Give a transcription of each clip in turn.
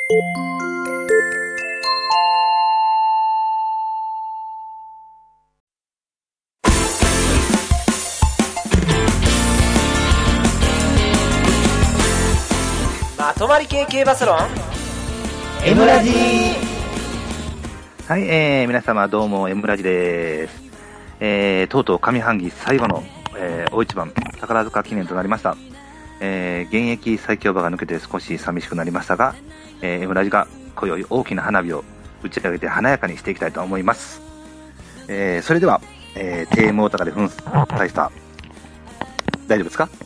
まとまり系系バスロン M ラジ。 はい、皆様どうも M ラジです。とうとう上半期最後の、大一番宝塚記念となりました。現役最強馬が抜けて少し寂しくなりましたが、M ラジが今宵大きな花火を打ち上げて華やかにしていきたいと思います。それでは、TM 大阪で粉砕した大丈夫ですか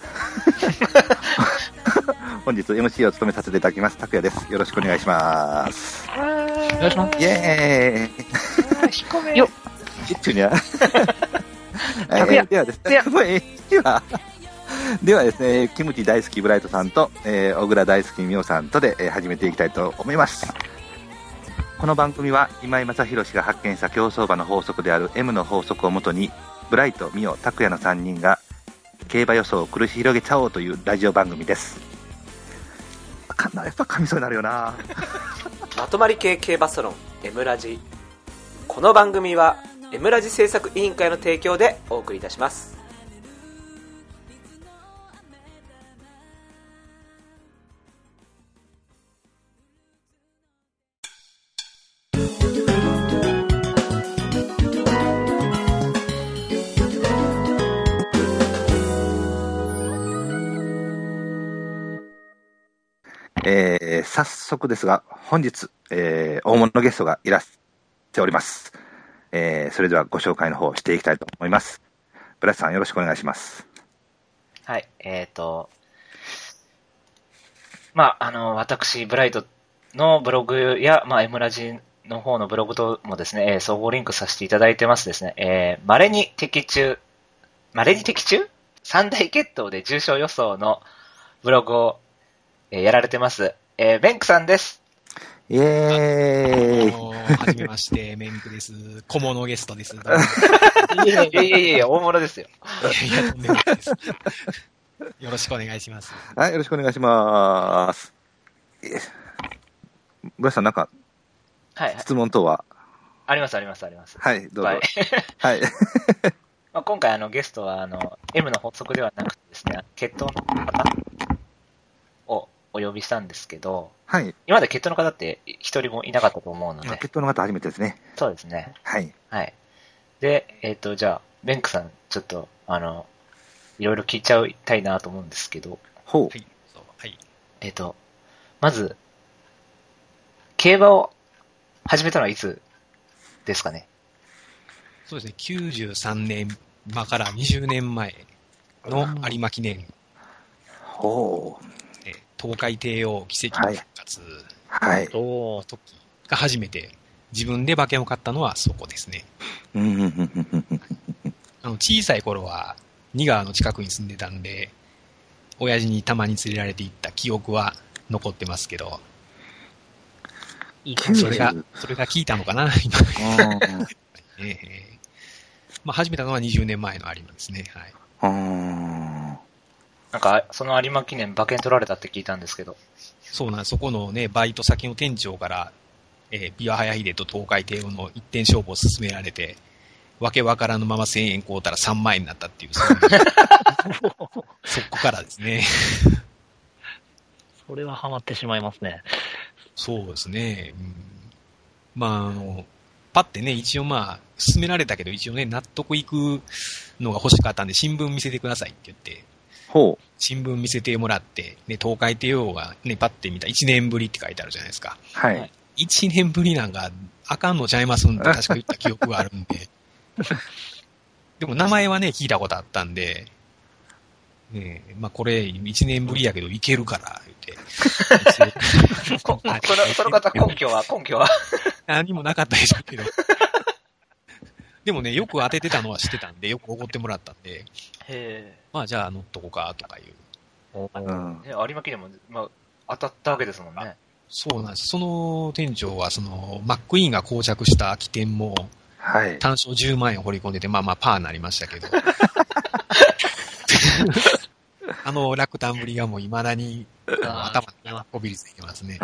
本日 MC を務めさせていただきます拓也です。よろしくお願いします。 お願いします。 イエーイ。 彦めよ。 ちっちゅにゃ。ではですね、ではですね、キムチ大好きブライトさんと、小倉大好きミオさんとで、始めていきたいと思います。この番組は今井正弘が発見した競走馬の法則である M の法則をもとに、ブライト、ミオ、拓也の3人が競馬予想を繰り広げちゃおうというラジオ番組です。やっぱ噛みそうになるよな。 まとまり系系バスロン M ラジ。この番組は M ラジ制作委員会の提供でお送りいたします。 早速ですが本日、大物ゲストがいらっしゃっております。それではご紹介の方をしていきたいと思います。ブラスさんよろしくお願いします。 はい、私ブライトのブログや、M ラジの方のブログともですね、総合リンクさせていただいてますですね、稀に的中三大決闘で重賞予想のブログを、やられてます、ベンクさんです。 イエーイ。 はじめまして、メンクです。小物ゲストです。 いや、大物ですよ。 いや、とんでもないです。よろしくお願いします。 はい、よろしくお願いします。ブラスさんなんか、質問等はあります。はい、 どうぞ。はい。 今回ゲストはM の法則ではなくてですね、決闘の方をお呼びしたんですけど、 はい。 今まで決闘の方って一人もいなかったと思うので。 決闘の方初めてですね。 そうですね。 はい。 はい。で、じゃあ、ベンクさん、ちょっと、いろいろ聞いちゃいたいなと思うんですけど。 ほう。 はい。はい。 まず、競馬を始めたのはいつですかね。 そうですね、93年、今から20年前の有馬記念。 ほう。 東海帝王奇跡の復活の時が初めて自分で馬券を買ったのはそこですね。小さい頃は仁川の近くに住んでたんで、親父にたまに連れられて行った記憶は残ってますけど、それが効いたのかな今。始めたのは20年前の有馬ですね。はい。 なんか、その有馬記念馬券取られたって聞いたんですけど。 そうなんです。そこのね、バイト先の店長から、ビワハヤヒデと東海帝王の一点勝負を勧められて、わけわからぬまま1000円買うたら3万円になったっていう、そこからですね。 それはハマってしまいますね。 そうですね。パッてね、一応勧められたけど、一応ね、納得いくのが欲しかったんで、新聞見せてくださいって言って、新聞見せてもらって、ね、東海帝王がね、パッて見た1年ぶりって書いてあるじゃないですか。 はい。 1年ぶりなんか、あかんのちゃいますんって確か言った記憶があるんで。でも名前はね、聞いたことあったんで、ね、これ1年ぶりやけどいけるから、言って。 その方根拠は何もなかったでしょうけど。でもね、よく当ててたのは知ってたんで、よくおごってもらったんで、じゃあ乗っとこうか、とかいう。 有馬記念も、当たったわけですもんね。 そうなんです。その店長は、マックイーンが膠着した起点も、単勝10万円掘り込んでて、パーになりましたけど。落胆ぶりがもう未だに頭にこびりついてますね。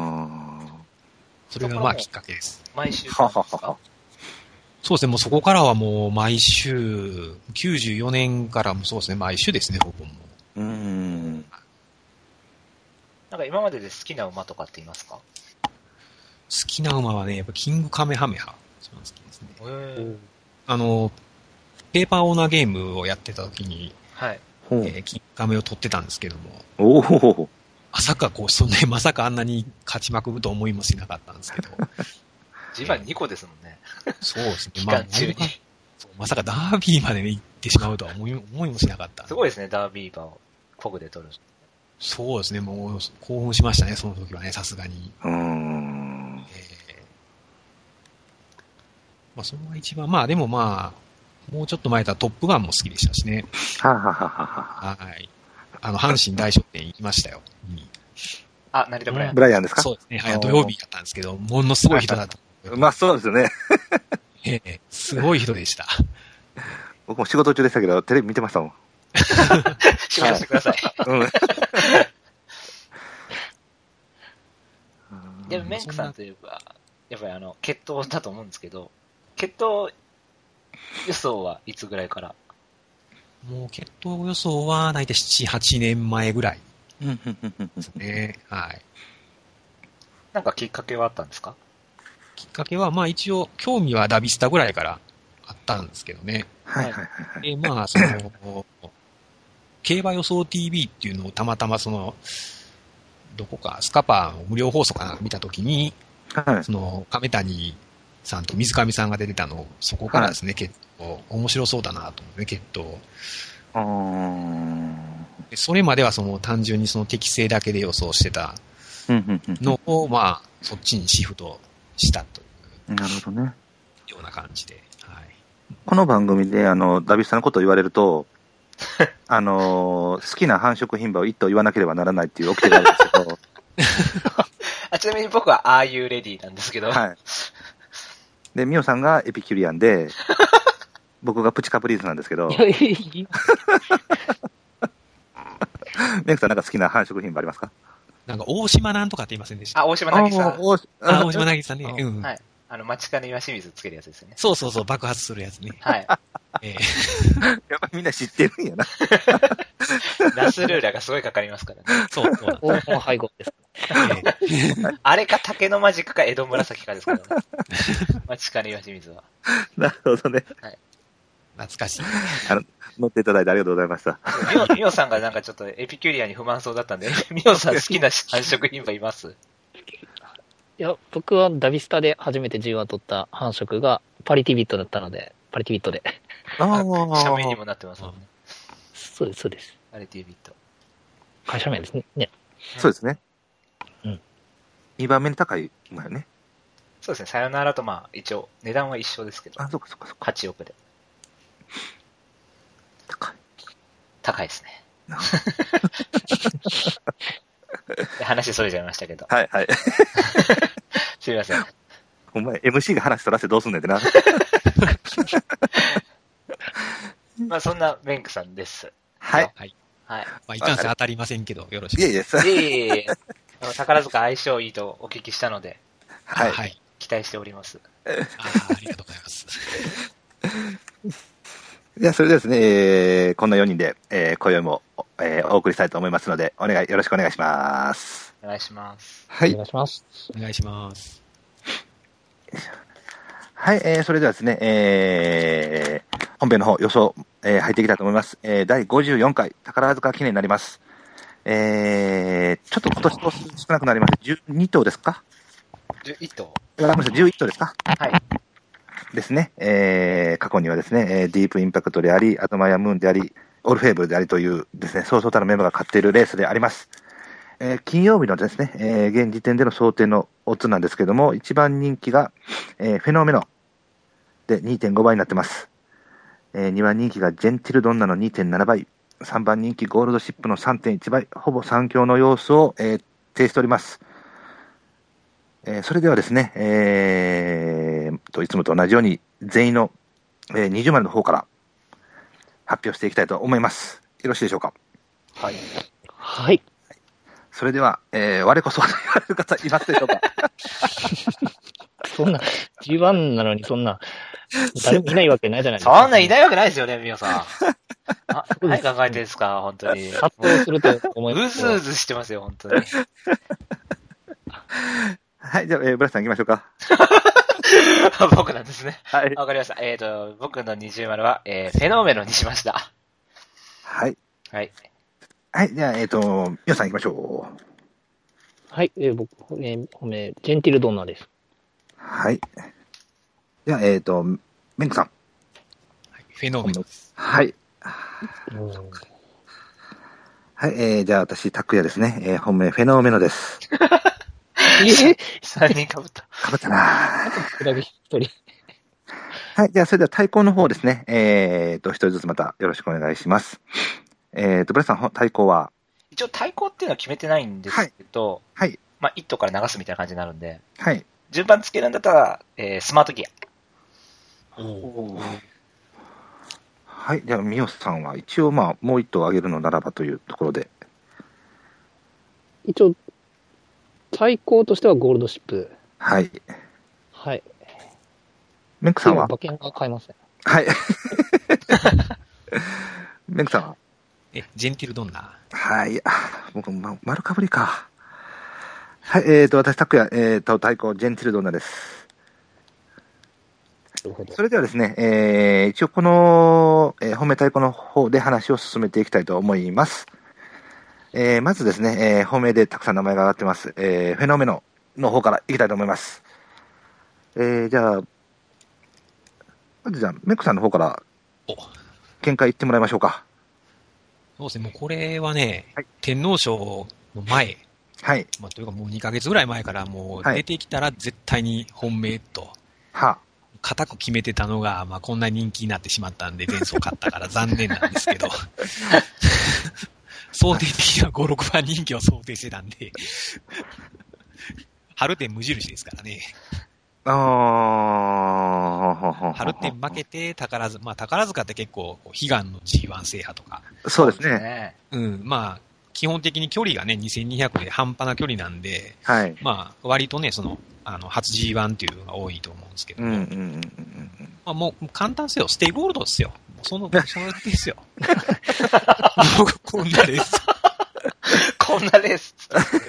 それがまあきっかけです。 毎週ですか？ そうですね、もうそこからはもう毎週、94年からもそうですね、毎週ですね、ほぼもう。 なんか今までで好きな馬とかっていますか？ 好きな馬はね、やっぱキングカメハメハ。一番好きですね。ペーパーオーナーゲームをやってた時に、 はい。 キングカメを取ってたんですけども。まさかまさかあんなに勝ちまくると思いもしなかったんですけど。 G1 2個ですもんね。 そうですね。 期間中に。 まさかダービーまで行ってしまうとは思いもしなかった。 すごいですね、ダービー馬をコグで取る。 そうですね、もう興奮しましたね、その時はね、さすがに。まあ、それが一番、まあでもまあ、もうちょっと前だとトップガンも好きでしたしね。はい。阪神大商店行きましたよ。 成田ブライアン。 ブライアンですか？ そうですね。土曜日だったんですけど、ものすごい人だった。 まあそうですよね。 すごい人でした。 僕も仕事中でしたけど、テレビ見てましたもん。 仕事してください。でもメンクさんといえば、やっぱり決闘だと思うんですけど、決闘予想はいつぐらいから？ もう決闘予想は大体7、8年前ぐらいですね。はい。 なんかきっかけはあったんですか？ きっかけは、まあ一応、興味はダビスタぐらいからあったんですけどね。で、まあ、競馬予想 TV っていうのをたまたまどこか、スカパーの無料放送かな見たときに、亀谷さんと水上さんが出てたのを、そこからですね、決闘、面白そうだなと思ってね、決闘。それまでは単純に適正だけで予想してたのを、まあ、そっちにシフトしたという。 なるほどね。 ような感じで。はい。 この番組で、ダビスタのことを言われると、好きな繁殖牝馬を一頭言わなければならないっていう掟があるんですけど。 ちなみに僕は Are You Ready なんですけど。 はい。で、ミオさんがエピキュリアンで、僕がプチカプリーズなんですけど。メイクさんなんか好きな繁殖牝馬ありますか？ なんか大島なんとかって言いませんでした？ 大島なぎさん。 大島なぎさんね。 はい。街金岩清水つけるやつですよね。 そうそうそう、爆発するやつね。 はい。 やっぱみんな知ってるんやな。 ラスルーラがすごいかかりますからね。 そう。 大物配合です。 あれか竹のマジックか江戸紫かですからね。街金岩清水は。 なるほどね。 はい。 懐かしい。 乗っていただいてありがとうございました。 ミオさんがなんかちょっとエピキュリアに不満そうだったんで、ミオさん好きな繁殖牝馬います？ いや、僕はダビスタで初めて G1 取った繁殖がパリティビットだったので、パリティビットで。 社名にもなってますもんね。 そうです、そうです。 パリティビット。 会社名ですね。 そうですね。 うん。 2番目に高い馬よね。 そうですね。さよならとまあ、一応、値段は一緒ですけど。 そうか。 8億で。高いですね。話それちゃいましたけど。 はい。 すみません。 お前、MC が話取らせてどうすんねんってな。 まあ、そんなメンクさんです。 はい。 まあ、いかんせん当たりませんけど、よろしく。 いえ。 宝塚相性いいとお聞きしたので、 はい。 期待しております。 ありがとうございます。 じゃあ、それでですね、こんな4人で、今宵も、お送りしたいと思いますので、よろしくお願いします。 お願いします。 はい。 お願いします。 お願いします。 はい、それではですね、本編の方予想、入っていきたいと思います。第54回宝塚記念になります。ちょっと今年頭数少なくなりまして、12頭ですか ？11頭。 11頭ですか？ はい。 ですね。過去にはですね、ディープインパクトであり、アトマヤムーンであり、オルフェーブルでありというですね、そうそうたるメンバーが勝っているレースであります。金曜日のですね、現時点での想定のオッズなんですけども、一番人気が、フェノメノで 2.5 倍になってます。2番人気がジェンティルドンナの 2.7 倍、3番人気ゴールドシップの 3.1 倍、ほぼ3強の様子を、呈しております。それではですね、いつもと同じように全員の、20枚の方から発表していきたいと思います。よろしいでしょうか？ はい。 はい。 それでは、我こそはと言われる方いますでしょうか？ そんな、G1 なのにそんな、誰もいないわけないじゃないですか。 そんないないわけないですよね、みおさん。何考えてるんですか、本当に。 殺到すると思います。 うずうずしてますよ、本当に。 はい、じゃあ、ブラスさん行きましょうか。 僕なんですね。 はい。 わかりました。僕の20丸は、フェノーメノにしました。 はい。 はい。 はい、じゃあ、皆さん行きましょう。 はい、僕、ジェンティルドンナです。 はい。じゃあ、メンクさん。 フェノーメノ。 はい。はい、じゃあ私、タクヤですね。本命、フェノーメノです。 3人かぶった。 かぶったな一人。 はい、じゃあ、それでは対抗の方ですね。一人ずつまたよろしくお願いします。ブラスさん、対抗は一応対抗っていうのは決めてないんですけど、 はい。 まあ、一頭から流すみたいな感じになるんで、 はい。 順番つけるんだったら、スマートギア。 はい。じゃあ、ミオさんは一応、まあ、もう一頭あげるのならばというところで。 一応、対抗としてはゴールドシップ。 はい。 はい。 メンクさんは馬券が買えません。 はい。メンクさんはジェンティルドンナ。 はい。僕、丸かぶりか。はい。私、タクヤ、対抗、ジェンティルドンナです。 なるほど。 それではですね、一応この、本命対抗の方で話を進めていきたいと思います。まずですね、本命でたくさん名前が上がってます、フェノーメノの方からいきたいと思います。じゃあ、まずじゃあ、メックさんの方から見解言ってもらいましょうか。 そうですね、もうこれはね、 はい、 天皇賞の前、 はい。 まあ、というかもう2ヶ月ぐらい前からもう出てきたら絶対に本命と、固く決めてたのが、まあこんな人気になってしまったんで、前走勝ったから残念なんですけど、想定的には5、6番人気を想定してたんで、春天無印ですからね。春天負けて宝塚、まあ宝塚って結構悲願の G1 制覇とか。 そうですね。 うん、まあ基本的に距離がね、2200で半端な距離なんで、 はい。 まあ割とね、初 G1 っていうのが多いと思うんですけども、まあもう簡単ですよ、ステイゴールドですよ。それですよ。こんなレース。 こんなレース。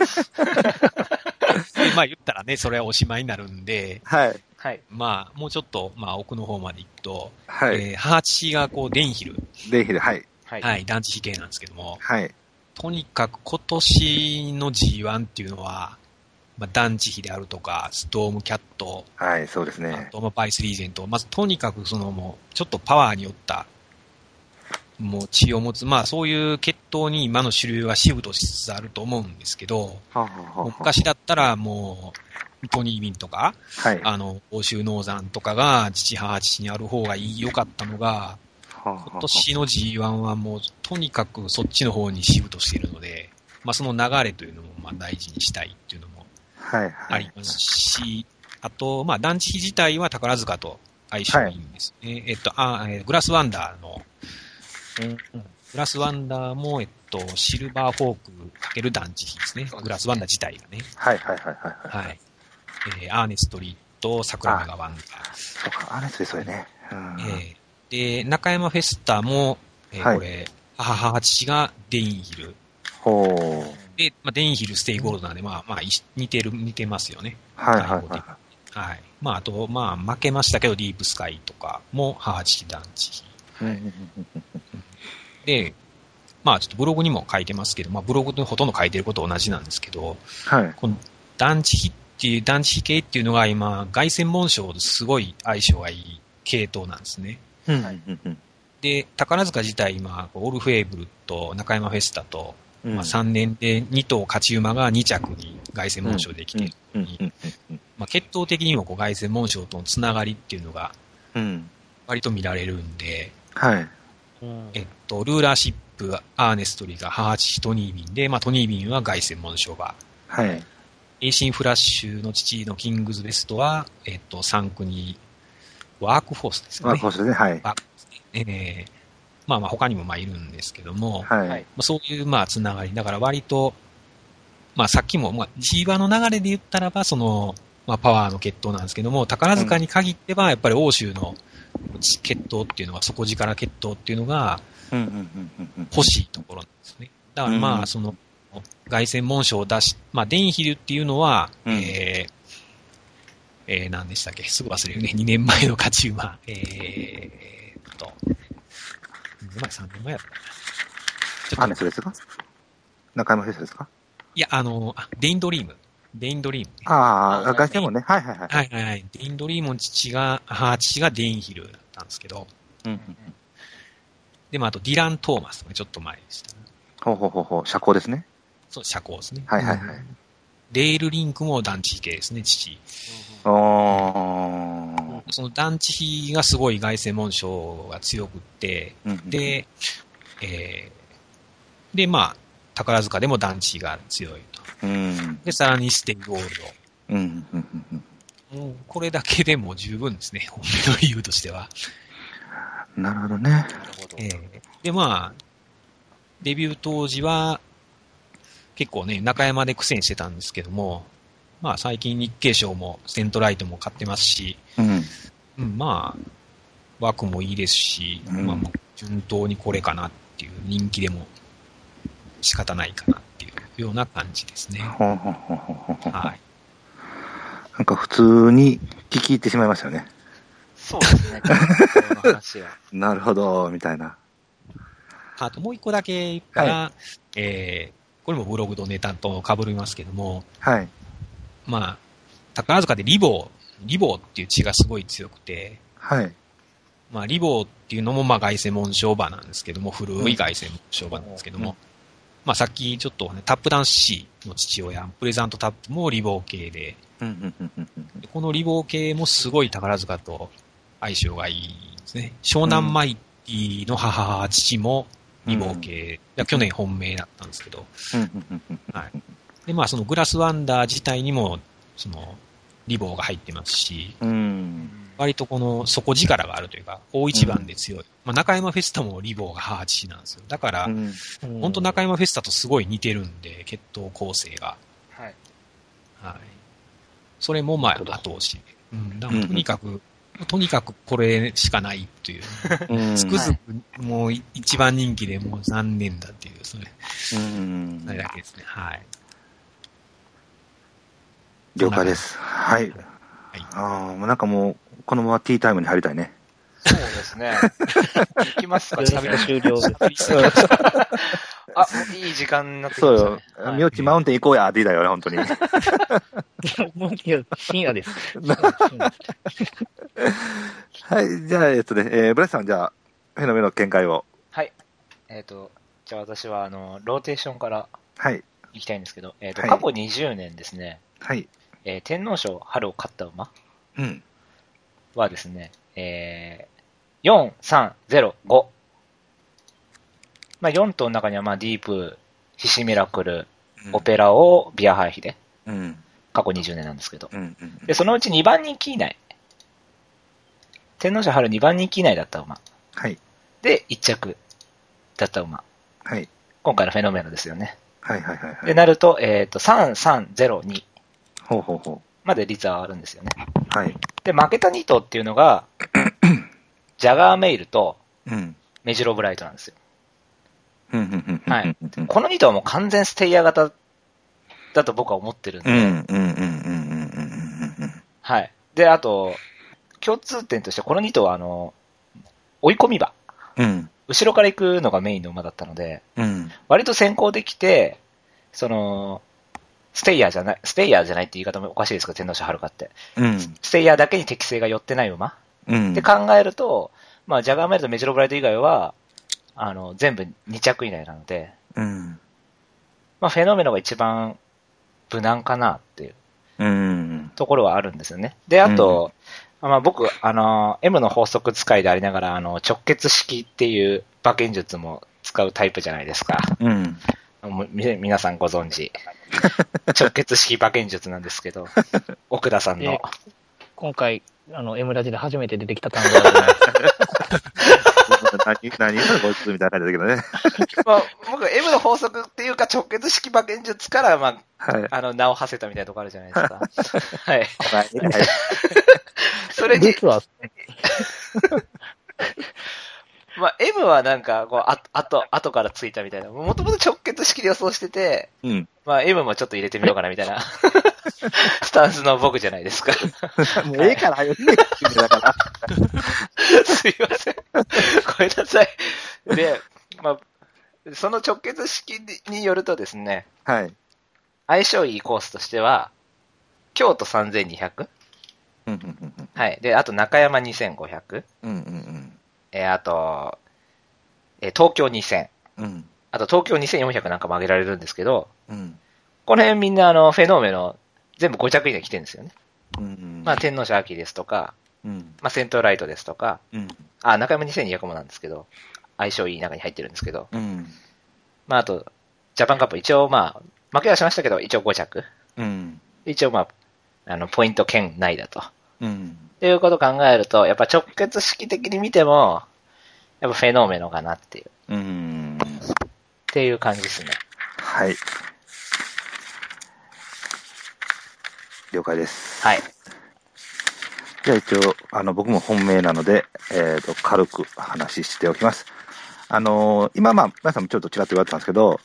まあ言ったらね、それはおしまいになるんで、 はい。 はい。 まあもうちょっと、まあ奥の方まで行くと、 はい。 母父がデンヒル。 はい。 はい、団地比系なんですけども、 はい。 とにかく今年の G1 っていうのは、まあ、団地比であるとか、ストームキャット、 はい、そうですね。 あと、まあ、バイスリーゼント、まずとにかくもう、ちょっとパワーによった、もう血を持つ、まあそういう血統に今の主流はシフトしつつあると思うんですけど、昔だったらもう、トニー・ビンとか、 はい、 欧州ノーザンとかが父母父にある方が良かったのが、今年の G1 はもうとにかくそっちの方にシフトしているので、まあその流れというのもまあ大事にしたいっていうのもありますし、あと、まあ団地比自体は宝塚と相性いいんですね。グラスワンダーの、グラスワンダーも、シルバーフォーク×団地比ですね。グラスワンダー自体がね。 はい。 アーネストリート、桜メガワンダー。 そうか、アーネストリートそうね。 で、中山フェスタも、これ、母父がデインヒル。で、まあ、デインヒルステイゴールドなんで、まあ、似てますよね。はい。まあ、あと、まあ、負けましたけど、ディープスカイとかも母父団地比。で、まあ、ちょっとブログにも書いてますけど、まあ、ブログとほとんど書いてること同じなんですけど、この団地比系っていうのが今、凱旋門賞ですごい相性がいい系統なんですね。で、宝塚自体今、オルフェーブルと中山フェスタと、まあ、3年で2頭勝ち馬が2着に凱旋門賞できているのに、まあ、血統的にも凱旋門賞とのつながりっていうのが、割と見られるんで、ルーラーシップ、アーネストリーが母父トニービンで、まあ、トニービンは凱旋門賞馬。エイシンフラッシュの父のキングズベストは、3区に、ワークフォースですね。 ワークフォースね、はい。 まあ他にもいるんですけども、そういうつながり。だから割と、 まあさっきも、まあ G1 の流れで言ったらば、その、まあパワーの血統なんですけども、宝塚に限ってはやっぱり欧州の血統っていうのは、底力血統っていうのが欲しいところなんですね。だからまあその、凱旋門賞を出し、まあデンヒルっていうのは、何でしたっけ、すぐ忘れるね。2年前の勝ち馬。2年前、3年前やったかな。 アネスですか？中山フェスですか？ いや、デインドリーム。デインドリーム、ね。 ああ、凱旋門ね。はいはいはい。 はいはいはい。デインドリームの父がデインヒルだったんですけど。でもあとディラン・トーマスがちょっと前でした、ね。 ほうほうほうほう、社交ですね。 そう、社交ですね。 はいはいはい。 レールリンクも団地系ですね、父。その団地比がすごい凱旋門賞が強くって、で、まあ、宝塚でも団地が強いと。で、さらにステイゴールド。もうこれだけでも十分ですね、本命の理由としては。 なるほどね。 で、まあ、デビュー当時は、結構ね、中山で苦戦してたんですけども、まあ最近日経賞もセントライトも買ってますし、まあ、枠もいいですし、まあ順当にこれかなっていう人気でも仕方ないかなっていうような感じですね。はい。 なんか普通に聞き入ってしまいましたよね。 そうですね。この話は。 なるほど、みたいな。 あともう一個だけ言ったら、これもブログのネタと被りますけども、 はい。 まあ、宝塚でリボーっていう血がすごい強くて、 はい。 まあ、リボーっていうのも、まあ、凱旋門賞馬なんですけども、古い凱旋門賞馬なんですけども、まあ、さっきちょっとね、タップダンス C の父親、プレザントタップもリボー系で、このリボー系もすごい宝塚と相性がいいですね。湘南マイティの母、父もリボー系、去年本命だったんですけど、はい。で、まあ、そのグラスワンダー自体にも、その、リボーが入ってますし、割とこの底力があるというか、大一番で強い。まあ、中山フェスタもリボーが母父なんですよ。だから、本当中山フェスタとすごい似てるんで、血統構成が。 はい。 はい。それもまあ、後押し。だからとにかくこれしかないという。つくづくもう一番人気でもう残念だっていう、それだけですね。はい。 了解です。はい。なんかもう、このままティータイムに入りたいね。 そうですね。行きますか、 旅の終了です。 あ、もういい時間になってきましたね。 そうよ。みよちマウンテン行こうや、って言いたいよね、本当に。 いや、深夜です。 はい、じゃあ、ブラスさん、じゃあ、フェノメの見解を。 はい。じゃあ私は、ローテーションから、はい。行きたいんですけど、過去20年ですね。はい。天皇賞春を勝った馬はですね、4、3、0、5。まあ、4頭の中には、まあ、ディープ、ヒシミラクル、オペラオ、ビアハイヒデ。過去20年なんですけど。で、そのうち2番人気以内。天皇賞春2番人気以内だった馬。はい。で、1着だった馬。はい。今回のフェノメノですよね。はいはいはい。で、なると、3、3、0、2。ほうほうほう。まで率はあるんですよね。はい。で、負けた2頭っていうのが、ジャガーメイルと、メジロブライトなんですよ。はい。この2頭はもう完全ステイヤー型だと僕は思ってるんで。はい。で、あと、共通点としてこの2頭は追い込み馬。後ろから行くのがメインの馬だったので、割と先行できて、ステイヤーじゃないって言い方もおかしいですか、天皇賞春かって。ステイヤーだけに適性が寄ってない馬。って考えると、まあ、ジャガーメイルとメジロブライト以外は、全部2着以内なので、まあ、フェノメノが一番無難かなっていうところはあるんですよね。で、あと、まあ、僕、M の法則使いでありながら、直結式っていう馬券術も使うタイプじゃないですか。皆さんご存知。直結式馬券術なんですけど、奥田さんの。 今回、M ラジで初めて出てきた単語だと思います。 何がこいつみたいな感じだけどね。 まあ、僕、M の法則っていうか直結式馬券術から、まあ、はい、名を馳せたみたいなとこあるじゃないですか。はい。はい。それに、まあ、M はなんか、こう、後からついたみたいな。もともと直結式で予想してて、うん。まあ、M もちょっと入れてみようかなみたいな、スタンスの僕じゃないですか。 もうええから早くねえだから。 すいません。ごめんなさい。で、まあ、その直結式によるとですね、はい。相性いいコースとしては、京都3200。はい。で、あと中山2500。うんうんうん。あと、東京2000。うん。あと東京2400なんかも上げられるんですけど、うん。この辺みんなフェノーメの全部5着以内来てるんですよね。うん。まあ、天皇賞秋ですとか、うん。まあ、セントライトですとか、うん。中山2200もなんですけど、相性いい中に入ってるんですけど、うん。まあ、あと、ジャパンカップ一応まあ、負けはしましたけど、一応5着。うん。一応まあ、ポイント圏内だと。うん。っていうことを考えると、やっぱ直結式的に見ても、やっぱフェノーメノかなっていう。っていう感じですね。 はい。了解です。 はい。 じゃあ一応、僕も本命なので、軽く話しておきます。今まあ、皆さんもちょっとちらっと言われてたんですけど、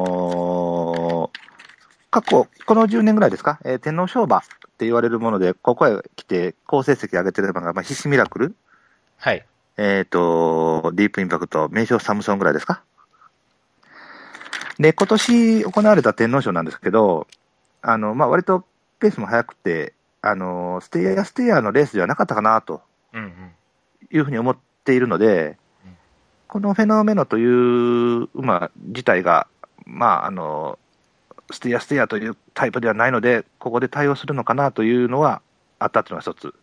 過去、この10年ぐらいですか、天皇賞馬って言われるもので、ここへ来て好成績上げてる馬が、まあ、必死ミラクル。はい。ディープインパクト、名称サムソンぐらいですか。で、今年行われた天皇賞なんですけど、まあ、割とペースも速くて、ステイヤーのレースではなかったかな、というふうに思っているので、このフェノーメノという馬自体が、まあ、ステイヤーというタイプではないので、ここで対応するのかなというのはあったというのが一つ。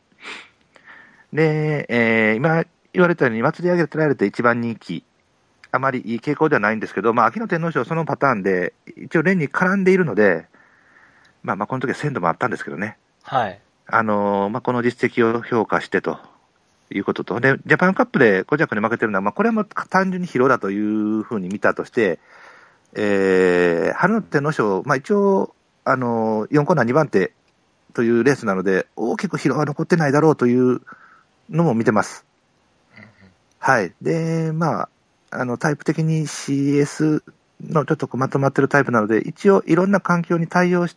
で、今言われたように、祭り上げられて一番人気、あまりいい傾向ではないんですけど、まあ、秋の天皇賞、そのパターンで、一応、連に絡んでいるので、まあ、この時は鮮度もあったんですけどね。はい。まあ、この実績を評価してということと、で、ジャパンカップで5着に負けてるのは、まあ、これはもう単純に疲労だというふうに見たとして、春の天皇賞、まあ、一応、4コーナー2番手というレースなので、大きく疲労は残ってないだろうというのも見てます。はい。で、まあ、タイプ的に CS のちょっとまとまってるタイプなので、一応いろんな環境に対応して、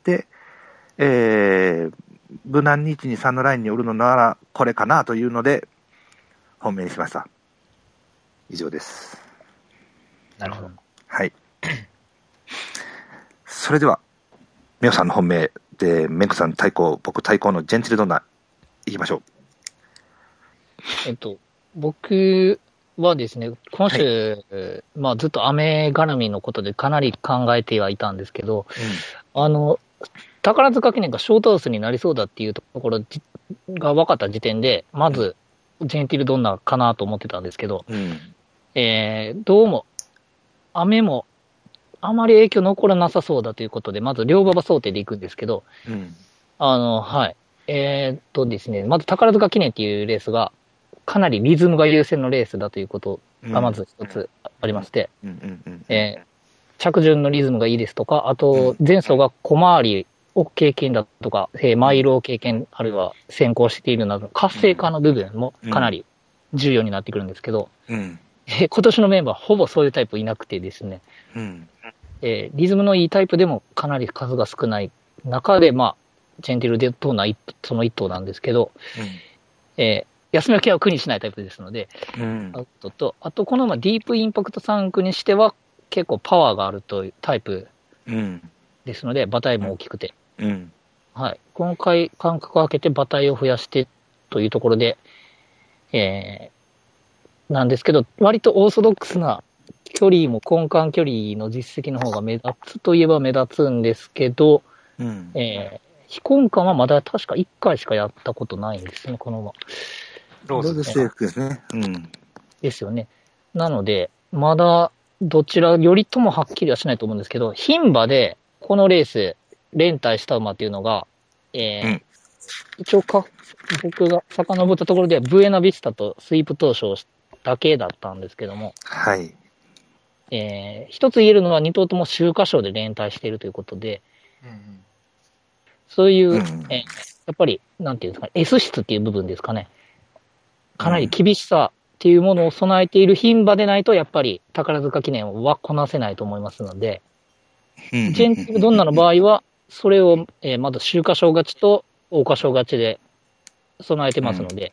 無難に1、2、3のラインにおるのなら、これかなというので、本命にしました。以上です。 なるほど。 はい。それでは、みおさんの本命で、メグさん対抗、僕対抗のジェンティルドンナ、いきましょう。僕はですね、今週、はい、まあずっと雨絡みのことでかなり考えてはいたんですけど、宝塚記念がショートハウスになりそうだっていうところが分かった時点で、まず、ジェンティルドンナかなと思ってたんですけど、どうも、雨もあまり影響残らなさそうだということで、まず両馬場想定でいくんですけど、はい。ですね、まず宝塚記念っていうレースが、かなりリズムが優先のレースだということがまず一つありまして、着順のリズムがいいですとか、あと、前走が小回りを経験だとか、マイルを経験、あるいは先行しているなど、活性化の部分もかなり重要になってくるんですけど、今年のメンバーほぼそういうタイプいなくてですね、リズムのいいタイプでもかなり数が少ない中で、まあ、ジェンティルドンナその一頭なんですけど、休みのケアを苦にしないタイプですので、あとこのディープインパクト3区にしては結構パワーがあるというタイプですので、馬体も大きくて、はい、今回間隔を空けて馬体を増やしてというところで、なんですけど、割とオーソドックスな距離も根幹距離の実績の方が目立つといえば目立つんですけど、非根幹はまだ確か1回しかやったことないんですね、この馬。 ローズ制服ですね。 ですよね。なので、まだどちらよりともはっきりはしないと思うんですけど、牝馬でこのレース連帯した馬っていうのが、一応僕が遡ったところでブエナビスタとスイープ投手をしだけだったんですけども、 はい。 一つ言えるのは2頭とも秋華賞で連帯しているということで、 うんうん、 そういう、やっぱり、なんていうんですか、S 質っていう部分ですかね。かなり厳しさっていうものを備えている牝馬でないと、やっぱり宝塚記念はこなせないと思いますので、ジェンティルドンナの場合は、それを、まず秋華賞勝ちと桜花賞勝ちで備えてますので、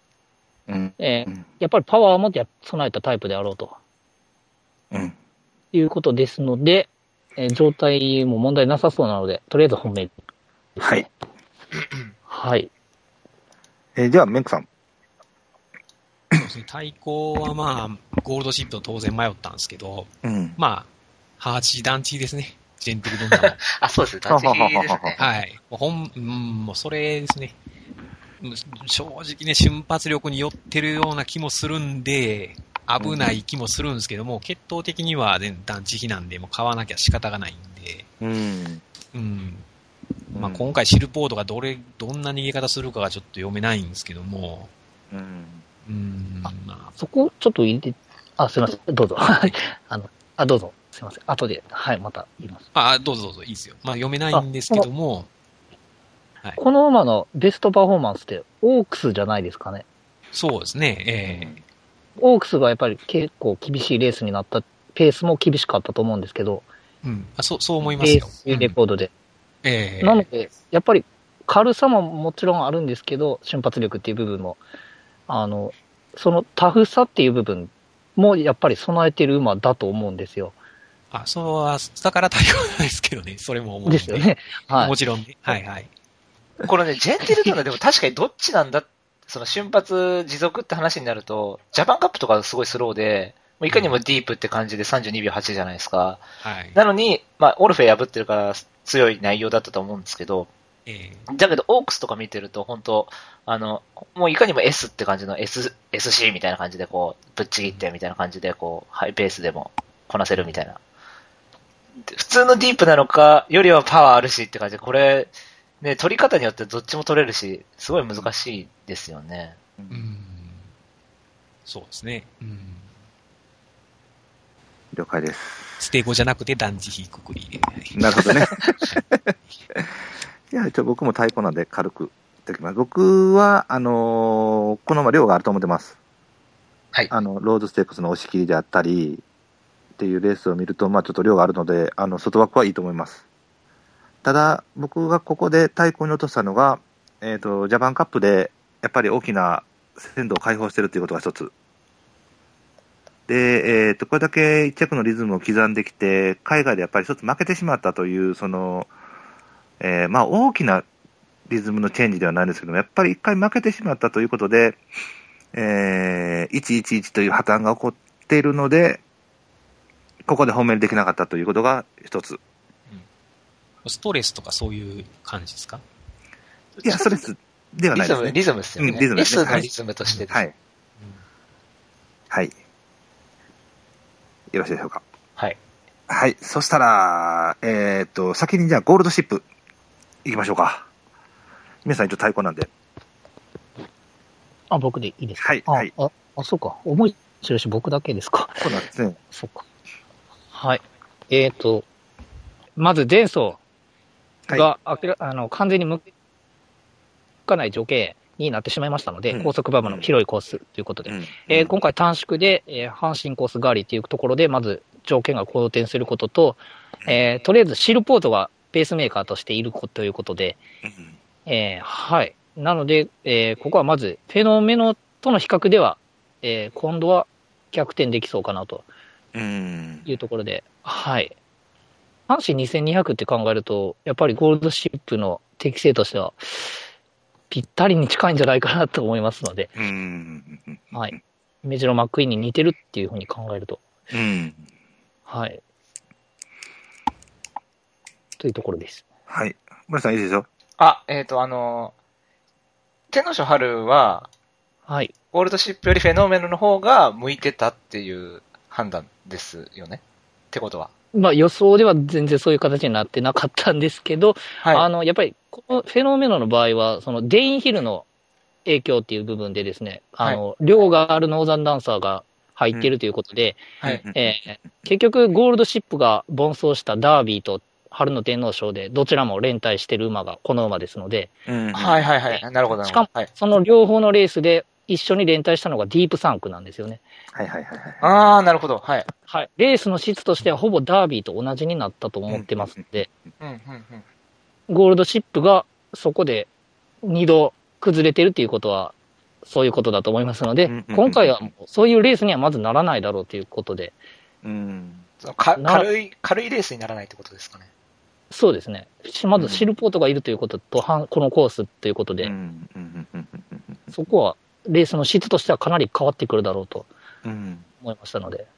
やっぱりパワーも備えたタイプであろうと。いうことですので、状態も問題なさそうなので、とりあえず本命、ね。 はい。 はい。 じゃあ、メンクさん。 そうですね。対抗はまあ、ゴールドシップと当然迷ったんですけど、まあ、ハーチ団地ですね。ジェンティルドンナも。 あ、そうですね。団地ですね。 はい。もうそれですね。正直ね、瞬発力に寄ってるような気もするんで、危ない気もするんですけども、血統的には団地比なんで、もう買わなきゃ仕方がないんで、まあ、今回シルポートがどんな逃げ方するかがちょっと読めないんですけども、 まあ、そこちょっと入れて、すいません、どうぞ。どうぞ、すいません、後で、はい、また言います。 どうぞどうぞ、いいですよ。まあ、読めないんですけども、 この馬のベストパフォーマンスって、オークスじゃないですかね。 そうですね、 オークスがやっぱり結構厳しいレースになった、ペースも厳しかったと思うんですけど、 そう思いますよ。 レースレコードで。なので、やっぱり軽さももちろんあるんですけど、瞬発力っていう部分も、そのタフさっていう部分もやっぱり備えてる馬だと思うんですよ。 だから対応なんですけどね、それも思う、 ですよね。 はい。もちろんね。はいはい。 これね、ジェンティルドンナでも確かにどっちなんだ、その瞬発持続って話になると、ジャパンカップとかすごいスローで、いかにもディープって感じで32秒8じゃないですか。 はい。 なのに、まあ、オルフェ破ってるから強い内容だったと思うんですけど、だけど、オークスとか見てると、本当もういかにも S って感じの SC みたいな感じでこう、ぶっちぎってみたいな感じで、こう、ハイペースでもこなせるみたいな。普通のディープなのか、よりはパワーあるしって感じで、これ、ね、取り方によってどっちも取れるし、すごい難しいですよね。 そうですね。 了解です。 ステゴじゃなくて団地比くくりで。 なるほどね。いや、一応僕も太鼓なんで軽くできます。僕は、この量があると思ってます。 はい。 ロードステークスの押し切りであったり、っていうレースを見ると、まあちょっと量があるので、外枠はいいと思います。ただ、僕がここで太鼓に落としたのが、ジャパンカップで、やっぱり大きな鮮度を解放してるっていうことが一つ。で、これだけ一着のリズムを刻んできて、海外でやっぱり一つ負けてしまったという、まあ大きなリズムのチェンジではないんですけども、やっぱり一回負けてしまったということで、111という破綻が起こっているので、ここで本命できなかったということが一つ。 ストレスとかそういう感じですか？ いや、ストレスではないですね。 リズムですよね。 リズムですね。 S のリズムとしてです。 はい。はい。よろしいでしょうか。 はい。 はい。そしたら、先にじゃあゴールドシップ行きましょうか。皆さん一応太鼓なんで。 僕でいいですか？ はい。 そうか。思い知らし僕だけですか。 そうなんですね。 そうか。はい。まず前走が、完全に向かない条件になってしまいましたので、高速馬場の広いコースということで、今回短縮で、阪神コース代わりというところで、まず条件が好転することと、とりあえずシルポートがペースメーカーとしているということで、はい。なので、ここはまず、フェノメノとの比較では、今度は逆転できそうかなというところで、はい。阪神2200って考えると、やっぱりゴールドシップの適性としては、ぴったりに近いんじゃないかなと思いますので、はい。メジロマックイーンに似てるっていうふうに考えると、はい。というところです。 はい。村さんいいですよ。 天皇賞春は、 はい。 ゴールドシップよりフェノーメノの方が向いてたっていう判断ですよね。ってことは。 まあ予想では全然そういう形になってなかったんですけど、はい、やっぱりこのフェノーメノの場合は、そのデインヒルの影響っていう部分でですね、量があるノーザンダンサーが入っているということで、結局ゴールドシップが奔走したダービーと春の天皇賞でどちらも連帯している馬がこの馬ですので、 はいはいはい。なるほど。 しかも、その両方のレースで一緒に連帯したのがディープサンクなんですよね。 はいはいはい。 ああ、なるほど。はい。 はい。レースの質としてはほぼダービーと同じになったと思ってますので、ゴールドシップがそこで2度崩れてるということは、そういうことだと思いますので、今回はそういうレースにはまずならないだろうということで。 軽いレースにならないってことですかね。 そうですね。まずシルポートがいるということと、このコースということで、そこはレースの質としてはかなり変わってくるだろうと思いましたので、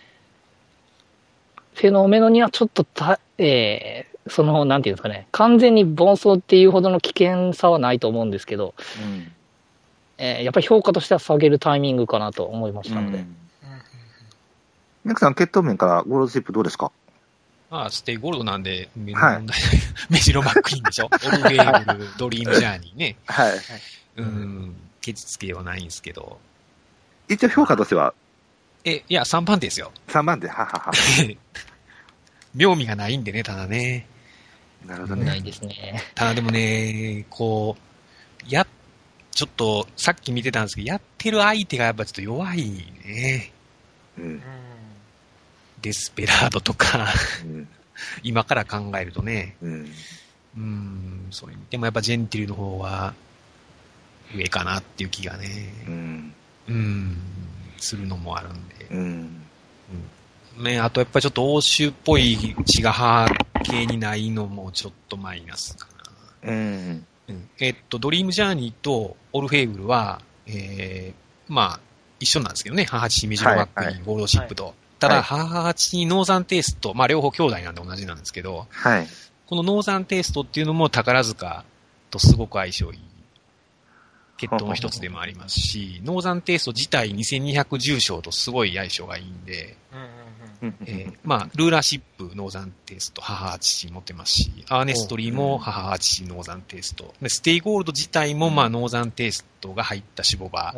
フェノメノにはちょっとなんていうんですかね、完全に奔走っていうほどの危険さはないと思うんですけど、やっぱり評価としては下げるタイミングかなと思いましたので。 ミクさん、血統面からゴールドシップどうですか？ ステイゴールドなんで、問題ない。メジロマックイーンでしょオルフェーブル、ドリームジャーニーね。 はい。 ケチつけはないんですけど。 一応評価としては？ いや、3番手ですよ。 3番手、ははは。 妙味がないんでね、ただね。 なるほどね。 ないですね。 ただでもね、ちょっと、さっき見てたんですけど、やってる相手がやっぱちょっと弱いね。デスペラードとか、今から考えるとね。そういう。でもやっぱジェンティルの方は、上かなっていう気がね。するのもあるんで。ね、あとやっぱりちょっと欧州っぽい血が歯系にないのもちょっとマイナスかな。ドリームジャーニーとオルフェーブルは、一緒なんですけどね。母父メジロマックイーン、ゴールドシップと。ただ、母父ノーザンテイスト、両方兄弟なんで同じなんですけど、このノーザンテイストっていうのも宝塚とすごく相性いい。血統の一つでもありますし、ノーザンテイスト自体2200重賞とすごい相性がいいんで、ルーラーシップノーザンテイスト、母父持ってますし、アーネストリーも母父ノーザンテイスト。ステイゴールド自体もノーザンテイストが入ったシボバ。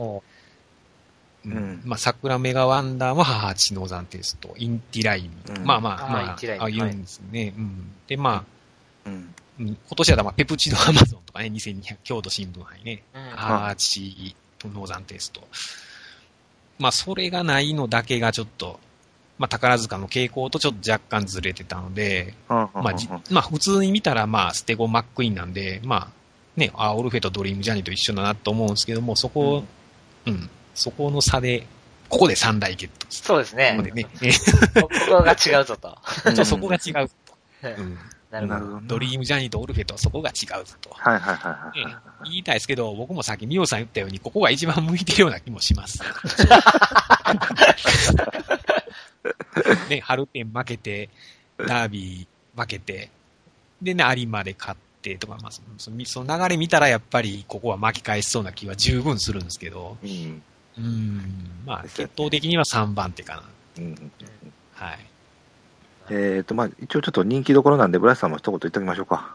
桜メガワンダーも母父ノーザンテイスト、インティライミ。言うんですね。で、今年はペプチドアマゾンとかね、2200京都新聞杯ね、母父とノーザンテイスト。それがないのだけがちょっと、宝塚の傾向とちょっと若干ずれてたので、普通に見たらステゴマックイーンなんで、オルフェとドリームジャーニーと一緒だなと思うんですけども、そこの差で、ここで3大ゲット。 そうですね。ここが違うぞと。 そこが違うぞと。 なるほど。 ドリームジャーニーとオルフェとはそこが違うぞと。言いたいですけど、僕もさっきミオさん言ったように、ここが一番向いてるような気もします。春天負けて、ダービー負けて、でね、有馬で勝ってとか、その流れ見たらやっぱりここは巻き返しそうな気は十分するんですけど、決闘的には3番手かな。はい。 一応ちょっと人気どころなんで、ブラスさんも一言言っておきましょうか。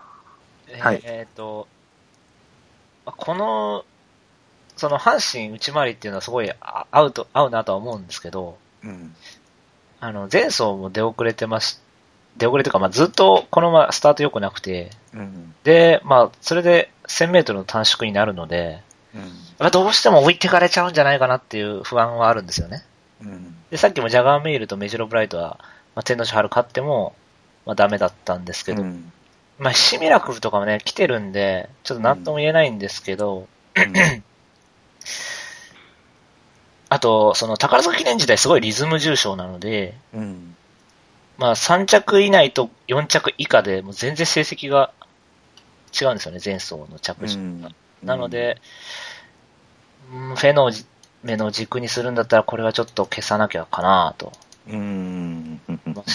この、その阪神内回りっていうのはすごい合うなとは思うんですけど、前走も出遅れてます。出遅れというか、ずっとこのままスタート良くなくて、で、それで1000メートルの短縮になるので、どうしても置いてかれちゃうんじゃないかなっていう不安はあるんですよね。で、さっきもジャガーメイルとメジロブライトは、天皇賞春勝っても、ダメだったんですけど、シミラクルとかもね、来てるんで、ちょっと何とも言えないんですけど、あと、その宝塚記念自体すごいリズム重賞なので、3着以内と4着以下でもう全然成績が違うんですよね、前走の着順が。なので、フェノメの軸にするんだったらこれはちょっと消さなきゃかなと思いまして。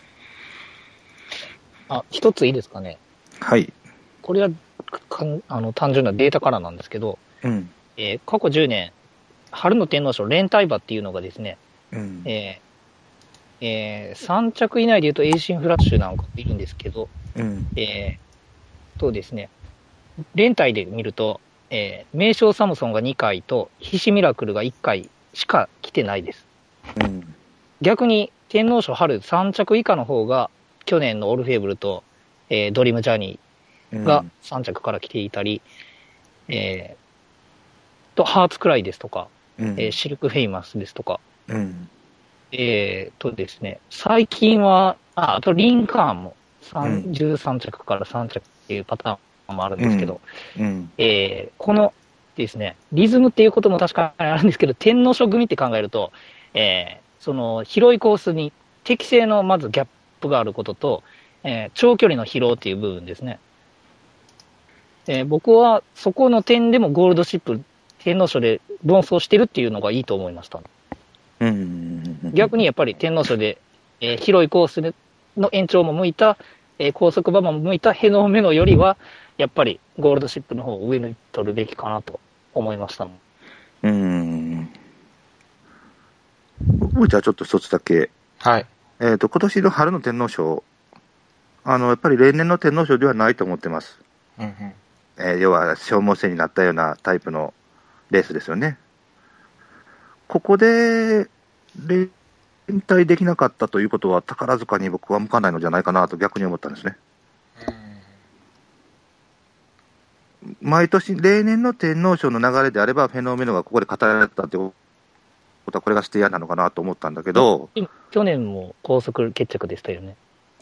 一ついいですかね。 はい。 これは単純なデータからなんですけど、過去10年、春の天皇賞連帯馬っていうのがですね、3着以内で言うとエイシンフラッシュなんかいるんですけど、ですね、連帯で見ると、 名将サムソンが2回と、ヒシミラクルが1回しか来てないです。 うん、 逆に、天皇賞春3着以下の方が、去年のオルフェーブルと、ドリームジャーニーが3着から来ていたり、ハーツクライですとか、シルクフェイマスですとか、ですね、最近は、あとリンカーンも13着から3着っていうパターンもあるんですけど、このですね、リズムっていうことも確かにあるんですけど、天皇賞組って考えると、その広いコースに適正のまずギャップがあることと、長距離の疲労っていう部分ですね。僕はそこの点でもゴールドシップ、天皇賞で奔走してるっていうのがいいと思いました。逆にやっぱり天皇賞で、広いコースの延長も向いた、高速馬場も向いたヘノメノよりは、やっぱりゴールドシップの方を上に取るべきかなと思いました。 僕じゃあちょっと一つだけ。 はい。 今年の春の天皇賞、やっぱり例年の天皇賞ではないと思ってます。要は消耗戦になったようなタイプのレースですよね。ここで連帯できなかったということは宝塚に僕は向かないのじゃないかなと逆に思ったんですね。毎年例年の天皇賞の流れであればフェノメノがここで語られたってことはこれがして嫌なのかなと思ったんだけど、 去年も高速決着でしたよね。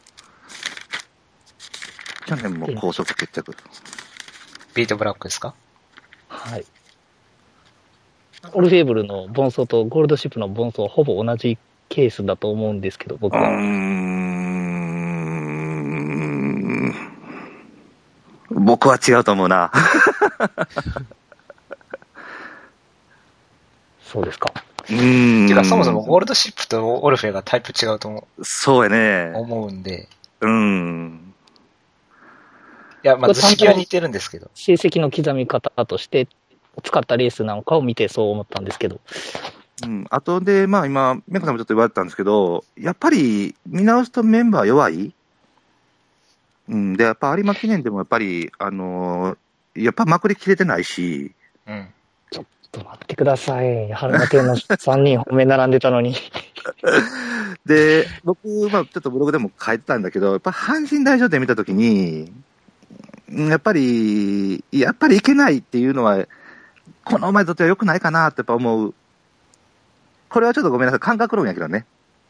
去年も高速決着。 ビートブラックですか？ はい。オルフェーブルの奔走とゴールドシップの奔走はほぼ同じケースだと思うんですけど、僕は。 僕は違うと思うな。 そうですか。 ていうか、そもそもゴールドシップとオルフェがタイプ違うと思う。 そうやね。 思うんで。 いや、まあ、図式は似てるんですけど。 成績の刻み方として使ったレースなんかを見てそう思ったんですけど。 あとで、まあ今、メカさんもちょっと言われてたんですけど、やっぱり見直すとメンバー弱い。で、やっぱ有馬記念でもやっぱり、やっぱまくりきれてないし。 ちょっと待ってください。春馬亭の3人褒め並んでたのに。 で、僕、まあちょっとブログでも書いてたんだけど、やっぱ阪神大賞典見たときに、やっぱりいけないっていうのは、この馬にとっては良くないかなってやっぱ思う。これはちょっとごめんなさい、感覚論やけどね。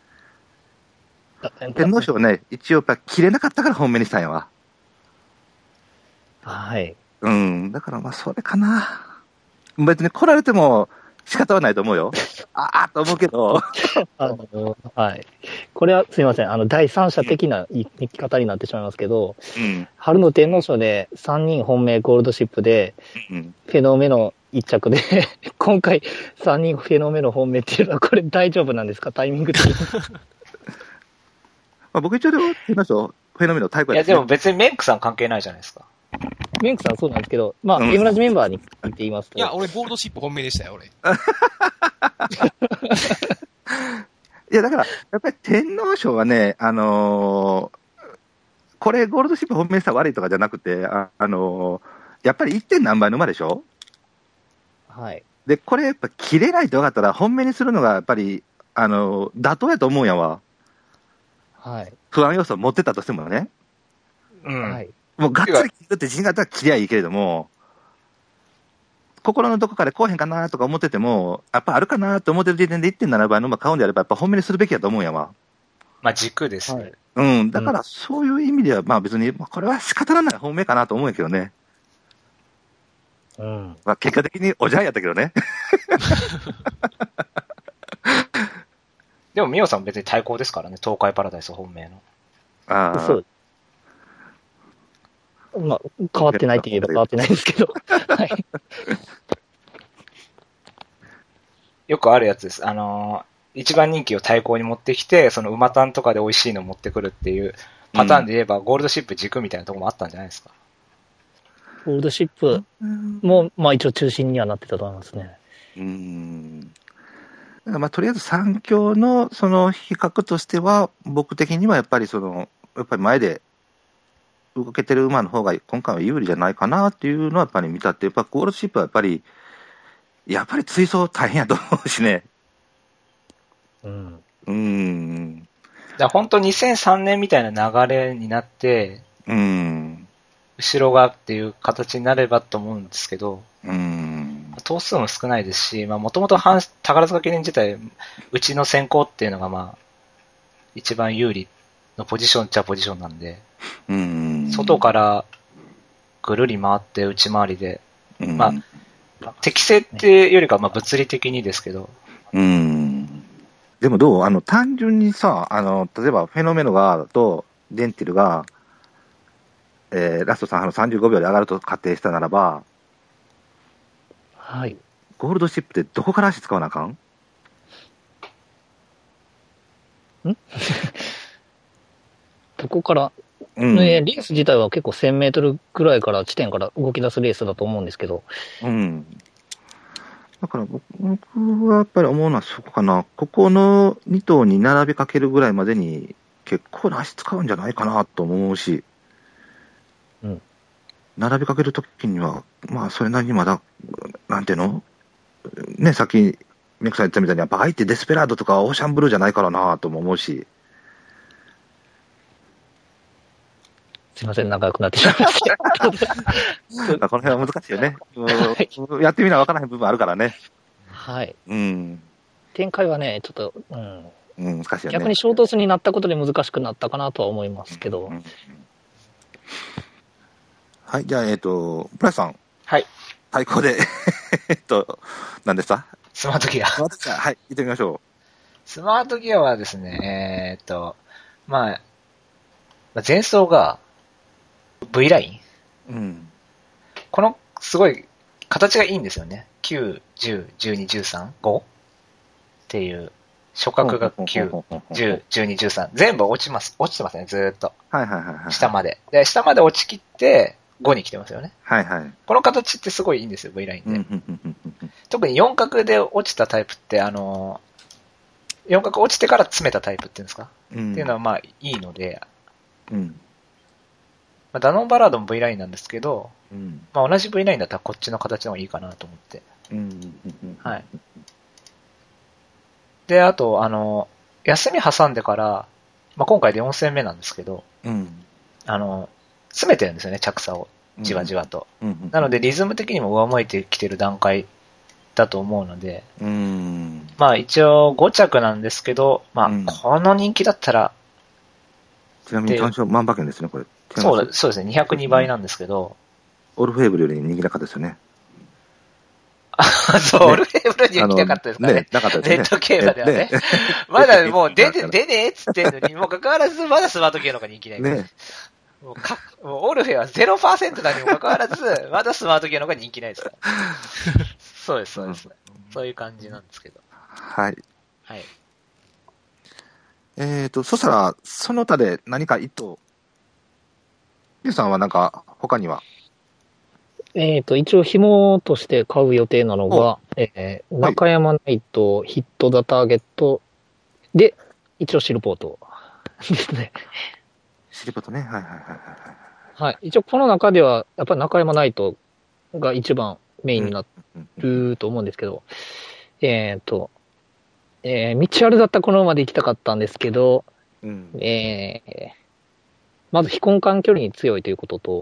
天皇賞ね、一応やっぱ切れなかったから本命にしたんやわ。 はい。 だからまあそれかな。別に来られても仕方はないと思うよ。と思うけど。 はい。これはすいません。第三者的な言い方になってしまいますけど、春の天皇賞で3人本命ゴールドシップで、フェノメノ1着で、今回3人フェノメノ本命っていうのはこれ大丈夫なんですか？タイミング的に。 僕一応でも天皇賞フェノメノ対抗やですね。いやでも別にメンクさん関係ないじゃないですか。 メンクさんそうなんですけど、まあ、Mラジメンバーに言って言いますと。 いや、俺ゴールドシップ本命でしたよ、俺。 いや、だから、やっぱり天皇賞はね、これ、ゴールドシップ本命したら悪いとかじゃなくて、やっぱり 1. 点何倍の馬でしょ？ はい。 で、これやっぱ切れないって分かったら、本命にするのがやっぱり、妥当やと思うんやわ。 はい。 不安要素を持ってたとしてもね。 はい。 もうがっつり切るって自信があったら切りゃいいけれども、心のどこかでこうへんかなとか思ってても、やっぱあるかなと思ってる時点で 1.7 倍の馬買うんであれば、やっぱ本命にするべきやと思うんやわ。 まあ軸ですね。 だからそういう意味では、まあ別に、これは仕方ない本命かなと思うんやけどね。まあ結果的におじゃんやったけどね。 でも、ミオさん別に対抗ですからね、東海パラダイス本命の。 そう。まあ、変わってないと言えば変わってないですけど。はい。 よくあるやつです。一番人気を対抗に持ってきて、その馬単とかで美味しいの持ってくるっていうパターンで言えば、ゴールドシップ軸みたいなところもあったんじゃないですか。 ゴールドシップも、まあ一応中心にはなってたと思いますね。 まあとりあえず3強のその比較としては、僕的にはやっぱりやっぱり前で動けてる馬の方が今回は有利じゃないかなっていうのはやっぱり見たって、やっぱゴールドシップはやっぱり追走大変やと思うしね。 本当2003年みたいな流れになって、後ろがっていう形になればと思うんですけど、頭数も少ないですし、もともと宝塚記念自体、うちの先行っていうのが一番有利のポジションっちゃポジションなんで、外からぐるり回って内回りで、適正っていうよりかは物理的にですけど。 でもどう単純にさ、例えばフェノメノガとデンティルが、ラスト35秒で上がると仮定したならば、 はい。 ゴールドシップってどこから足使わなあかん？ どこから、レース自体は結構1000メートルぐらいから地点から動き出すレースだと思うんですけど。 だから僕はやっぱり思うのはそこかな。ここの2頭に並びかけるぐらいまでに結構な足使うんじゃないかなと思うし、並びかけるときには、それなりにまだ、なんていうのね、さっきメクさん言ったみたいに、やっぱ相手デスペラードとかオーシャンブルーじゃないからなとも思うし。 すいません、仲良くなってしまいました。 この辺は難しいよね。やってみな分からへん部分あるからね。 はい。展開はね、ちょっと、 難しいよね。 逆にショートスになったことで難しくなったかなとは思いますけど。 はい、じゃあ、プラスさん。 はい。 対抗で、何ですか？ スマートギア。 はい、行ってみましょう。 スマートギアはですね、前走が V ライン。この、すごい、形がいいんですよね。9、10、12、13、5っていう、初角が9、10、12、13。全部落ちてますね、ずーっと。下まで。で、下まで落ちきって、5に来てますよね。この形ってすごいいいんですよ、V ラインで。特に4角で落ちたタイプって、4角落ちてから詰めたタイプっていうんですか、っていうのはいいので、ダノンバラードも V ラインなんですけど、同じ V ラインだったらこっちの形の方がいいかなと思って。はい。で、あと、休み挟んでから、今回で4戦目なんですけど、詰めてるんですよね、着差を。じわじわと。なので、リズム的にも上向いてきてる段階だと思うので、一応5着なんですけど、この人気だったら、 ちなみに単勝万馬券ですね、これ。 そうですね、202倍なんですけど。 オルフェーブルより人気なかったですよね。 そう、オルフェーブルには来なかったですかね。 なかったですね。 ネット競馬ではね。まだもう出ねえっつってんのに、もう関わらずまだスマート系の方が人気ない。もうオルフェは 0% なにも関わらず、まだスマート系の方が人気ないですから。そうです。そういう感じなんですけど。 はい。そしたら、その他で何か一頭、ゆうさんはなんか、他には一応紐として買う予定なのが、中山ナイト、ヒットザターゲットで、一応シルポートですね。 シルポートね。 はい。一応この中では、やっぱり中山ナイトが一番メインになると思うんですけど、道あるだったらこの馬で行きたかったんですけど、まず非根幹距離に強いということと、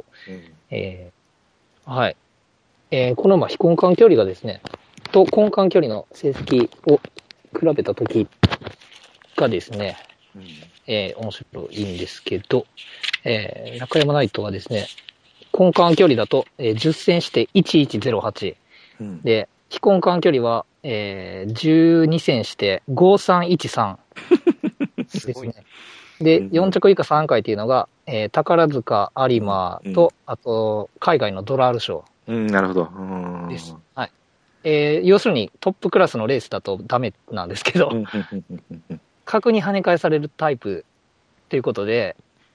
はい。この馬、非根幹距離がですね、と根幹距離の成績を比べたときがですね、面白いんですけど、中山ナイトはですね、根幹距離だと、10戦して1108、で、非根幹距離は、12戦して5313ですね。で、4着以下3回っていうのが、宝塚、有馬と、あと、海外のドラール賞。 なるほど。 です。はい。要するにトップクラスのレースだとダメなんですけど、角に跳ね返されるタイプということで、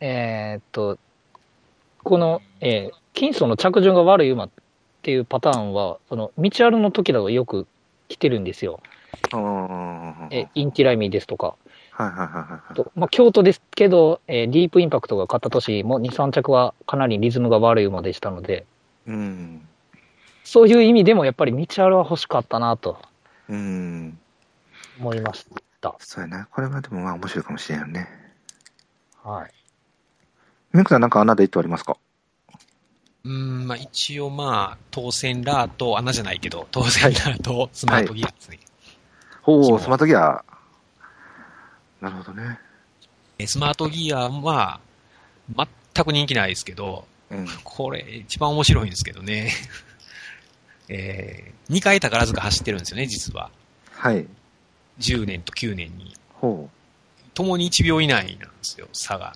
この、金層の着順が悪い馬っていうパターンは、その、道あるの時だとよく来てるんですよ。インティライミーですとか。 はいはいはいはい。 まあ、京都ですけど、ディープインパクトが勝った年も2、3着はかなりリズムが悪い馬でしたので、 うん。 そういう意味でもやっぱり道あるは欲しかったなとうん。 思いました。 そうやな。これはでもまあ面白いかもしれんよね。 はい。 ミクさんなんか穴で言ってありますか？ まあ一応まあ、当選ラーと、穴じゃないけど、当選ラーとスマートギアですね。 ほう、スマートギア。なるほどね。 スマートギアは、全く人気ないですけど、これ一番面白いんですけどね。2回宝塚走ってるんですよね、実は。 はい。 10年と9年に。 ほう。共に1秒以内なんですよ、差が。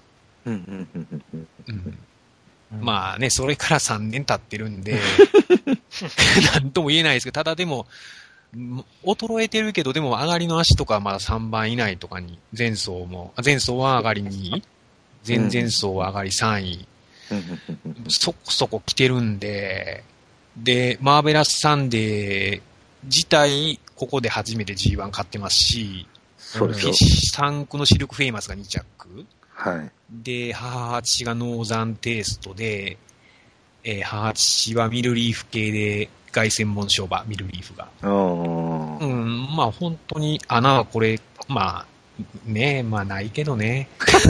まあね、それから3年経ってるんで、なんとも言えないですけど、ただでも、衰えてるけど、でも上がりの足とかまだ3番以内とかに、前走は上がり2位、前々走は上がり3位、そこそこ来てるんで、で、マーベラスサンデー自体、ここで初めて G1 勝ってますし、 そうですよ。 3区のシルクフェイマスが2着。 はい。 で、母父がノーザンテイストで、母父はミルリーフ系で、凱旋門賞馬、ミルリーフが。まあ本当に穴はこれ、まあ、ねえ、まあないけどね。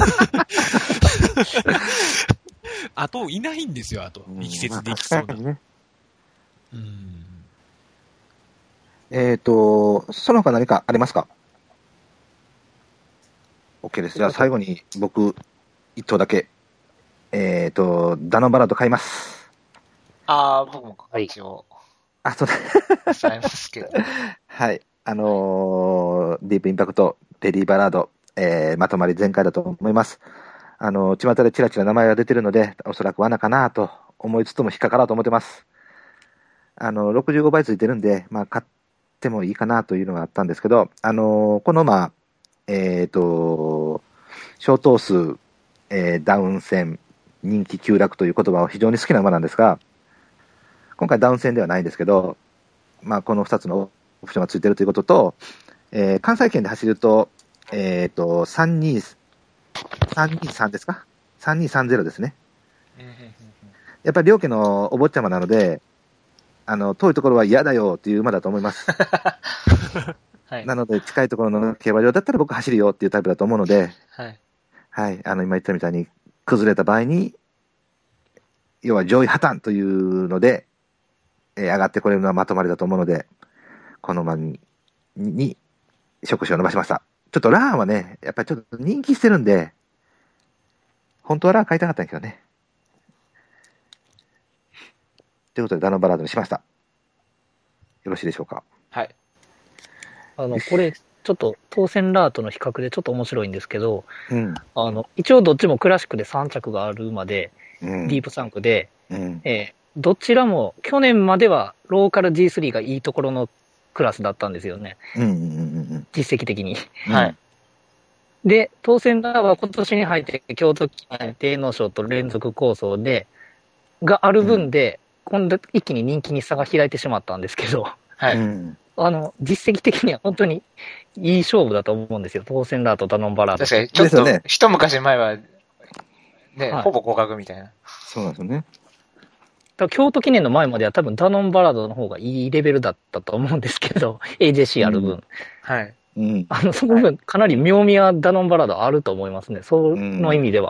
あと、いないんですよ、あと。力説できそうな。 その他何かありますか？ OK です。じゃあ最後に僕、一頭だけ。ダノンバラード買います。 僕も一応。 そうだ。使いますけど。 はい。ディープインパクト、レディーバラード、まとまり全開だと思います。巷でチラチラ名前が出てるので、おそらく罠かなと思いつつも引っかからと思ってます。65倍ついてるんで、まあ、買ってもいいかなというのがあったんですけど、この、まあ、小頭数、ダウン戦、人気急落という言葉は非常に好きな馬なんですが、今回ダウン戦ではないんですけど、まあ、この2つのオプションがついているということと、関西圏で走ると、323ですか ?3230 ですね。やっぱり両家のお坊ちゃまなので、遠いところは嫌だよっていう馬だと思います。はい、なので、近いところの競馬場だったら僕走るよっていうタイプだと思うので、はい。はい。今言ったみたいに、崩れた場合に、要は上位破綻というので、上がってこれるのはまとまりだと思うので、この馬に触手を伸ばしました。ちょっとラーンはね、やっぱりちょっと人気してるんで、本当はラーン買いたかったんですけどね。ということで、ダノンバラードにしました。よろしいでしょうか。 はい。 これ、ちょっと当選ラーとの比較でちょっと面白いんですけど、一応どっちもクラシックで3着がある馬で、ディープ3区で、どちらも去年まではローカル G3 がいいところのクラスだったんですよね。実績的に。はい。で、当選ラーは今年に入って京都記念天皇賞と連続構想で、がある分で、今度一気に人気に差が開いてしまったんですけど、はい。実績的には本当にいい勝負だと思うんですよ。当選ラーとダノンバラード。 確かに、ちょっと、一昔前は、ね、ほぼ互角みたいな。 そうなんですよね。 京都記念の前までは多分ダノンバラードの方がいいレベルだったと思うんですけど、AJC ある分。はい。その分、かなり妙味はダノンバラードあると思いますね。その意味では。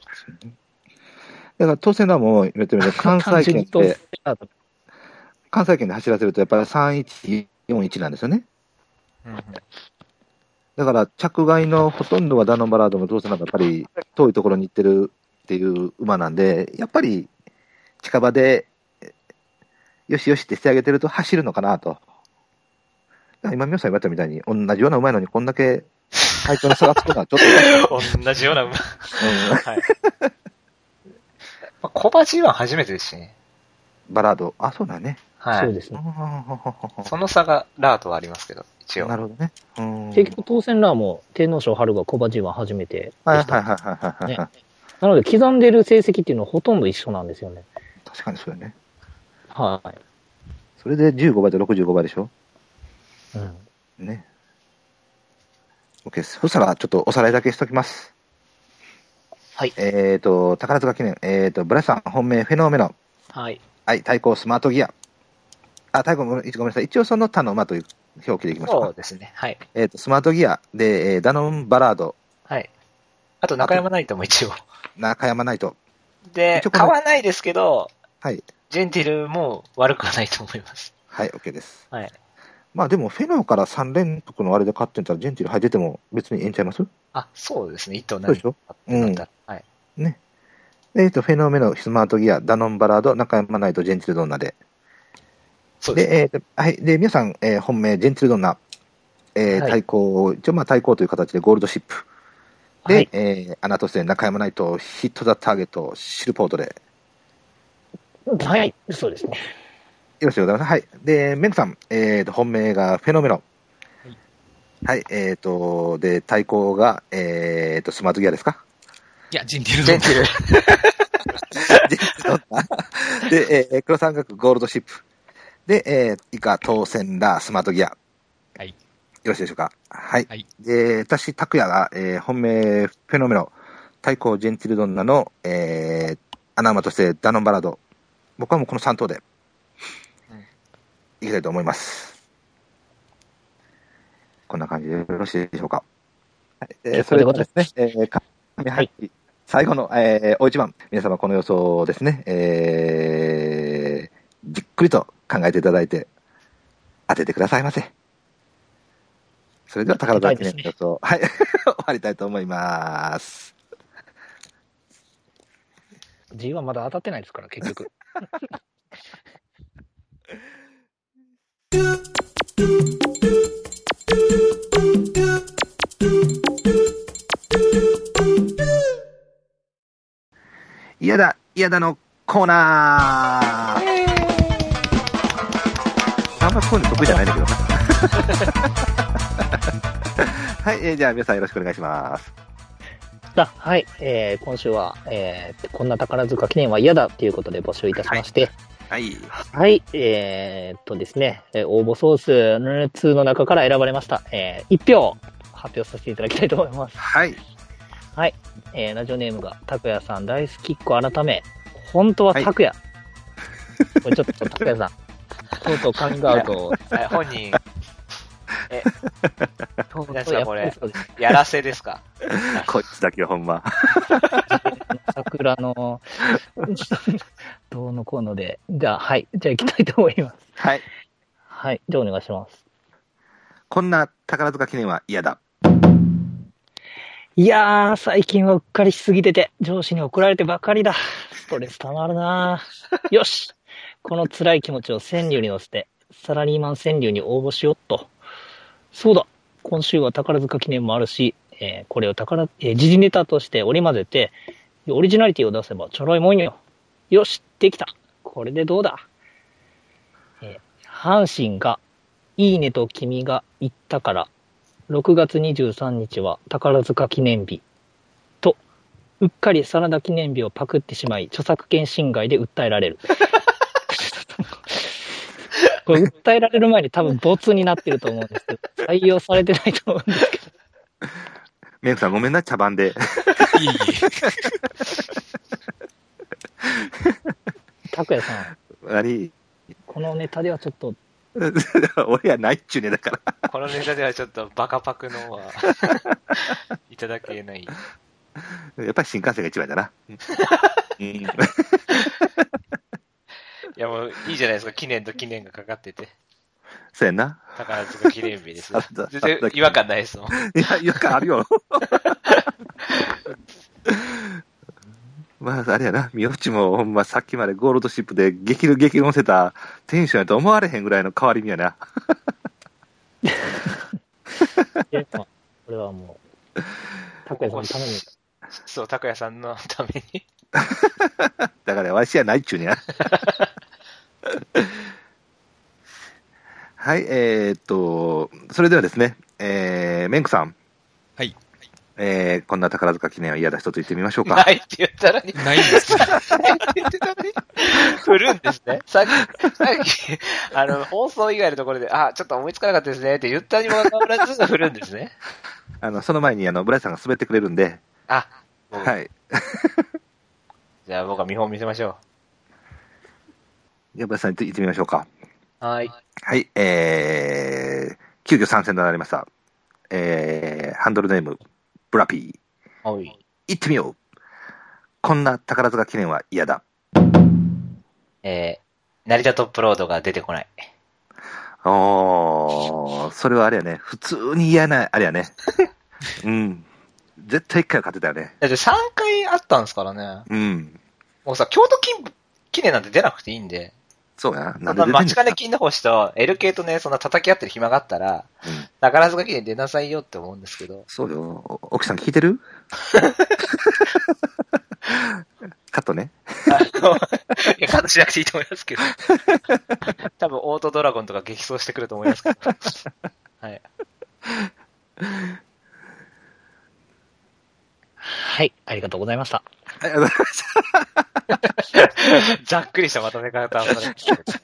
だから当選ラーも言ってみると、関西圏で走らせるとやっぱり3141なんですよね。だから着外のほとんどはダノンバラードも当選ラーもやっぱり遠いところに行ってるっていう馬なんで、やっぱり近場でよしよしってしてあげてると走るのかなと。今、皆さん言われたみたいに、同じような馬なのにこんだけ配当の差がつくのはちょっと。 同じような馬。はい。コバ G1 初めてですしね。 バラード。そうだね。 はい。そうですね。 その差がラーとはありますけど、一応。 なるほどね。 結局当選ラーも天皇賞春がコバ G1 初めてでした。はい。なので刻んでる成績っていうのはほとんど一緒なんですよね。 確かにそうだね。 はい。 それで15倍と65倍でしょ？ね。 OK です。そしたら、ちょっとおさらいだけしときます。 はい。 宝塚記念、ブラシさん本命フェノーメノン。 はい。 はい、対抗スマートギア。対抗ごめんなさい。一応その他の馬という表記でいきましょうか。 そうですね。はい。 スマートギアで、ダノンバラード。 はい。あと、中山ナイトも一応。 中山ナイト。 で、買わないですけど、 はい。 ジェンティルも悪くはないと思います。 はい、OK です。 はい。 まあでも、フェノーから3連続のあれで勝ってんたら、ジェンティル入ってても別にええんちゃいます？ そうですね。1頭そうでしょ？ うん。はい。 ね。フェノーメノ、スマートギア、ダノンバラード、中山ナイト、ジェンティルドンナで。 そうですね。 はい。で、皆さん、本命、ジェンティルドンナ、対抗、一応対抗という形でゴールドシップ。で、はい、アナトスで中山ナイト、ヒットザターゲット、シルポートで。 はい、そうですね。 よろしくございます。はい。で、メンクさん、本命がフェノメノ。はい。で、対抗が、スマートギアですか？ いや、ジェンティル。 ジェンティル。ジェンティルで、黒三角ゴールドシップ。で、以下、当選ラスマートギア。 はい。 よろしいでしょうか？はい。 はい。 で、私、拓也が、本命、フェノメノ、対抗ジェンティルドンナの、穴馬としてダノンバラード。僕はもうこの3頭で、いきたいと思います。こんな感じでよろしいでしょうか？はい。それではですね、はい。最後の、大一番、皆様この予想をですね、じっくりと考えていただいて、当ててくださいませ。それでは宝塚記念の予想、はい、終わりたいと思います。 G はまだ当たってないですから、結局。 嫌だのコーナー。あんまこういうの得意じゃないんだけどな。はい、じゃあ皆さんよろしくお願いします。 はい、今週は、こんな宝塚記念は嫌だということで募集いたしまして、 はい。 はい、ですね、応募総数2の中から選ばれました、1票発表させていただきたいと思います。 はい。 はい、ラジオネームが拓也さん大好きっ子改め、本当は拓也。はい、これちょっと拓也さん、とうとうカミングアウトを。 本人、皆さんこれ、やらせですか？ こっちだけほんま。 桜の、どうのこうので、じゃあ、はい、じゃあ行きたいと思います。 はい。 はい、じゃあお願いします。こんな宝塚記念は嫌だ。 いやー、最近はうっかりしすぎてて、上司に怒られてばかりだ。ストレス溜まるなよし、この辛い気持ちを川柳に乗せて、サラリーマン川柳に応募しよっと。そうだ、今週は宝塚記念もあるし、これを時事ネタとして織り交ぜて、オリジナリティを出せばちょろいもんよ。よし、できた。これでどうだ。阪神が、いいねと君が言ったから、6月23日は宝塚記念日と、うっかりサラダ記念日をパクってしまい、著作権侵害で訴えられる。これ訴えられる前に多分ボツになってると思うんですけど、採用されてないと思うんですけど。 メイクさんごめんな、茶番で。 いい。 拓也さん。 何？ このネタではちょっと。 俺はないっちゅうねだから。 このネタではちょっとバカパクのはいただけない。 やっぱり新幹線が一番だな。 いやもういいじゃないですか、記念と記念がかかってて。 そうやんな。 宝塚記念日です。全然違和感ないですもん。いや、違和感あるよ。まあ、あれやな、みおちもほんまさっきまでゴールドシップで激論せたテンションやと思われへんぐらいの変わり身やな。 これはもう、拓也さんのために。 そう、拓也さんのために。 だからわしやないっちゅうにゃ。はい、それではですね、メンクさん。 はい。 こんな宝塚記念は嫌だ人と言ってみましょうか。 ないって言ったらに。 ないんですね。 ないって言ってたのに。振るんですね。さっき、放送以外のところで、ちょっと思いつかなかったですねって言ったにもかかわらず振るんですね。 その前にブライさんが滑ってくれるんで。 あ、 はい。 じゃあ僕は見本見せましょう。じゃあブライさん行ってみましょうか。 はい。 はい、急遽参戦となりました。ハンドルネーム、ブラピー。 はい。 行ってみよう。こんな宝塚記念は嫌だ。 成田トップロードが出てこない。 それはあれやね。普通に嫌な、あれやね。うん。絶対1回は勝てたよね。 だって3回あったんですからね。 うん。 もうさ、京都記念なんて出なくていいんで。 そうや。 なんで街金金の星と L 系とね、そんな叩き合ってる暇があったら、宝塚記念出なさいよって思うんですけど。 そうよ。奥さん聞いてるカットね。 いや、カットしなくていいと思いますけど。多分、オートドラゴンとか激走してくると思いますけど。はい。 はい、ありがとうございました。 ありがとうございました。 ざっくりしたまとめ方をされてますけど。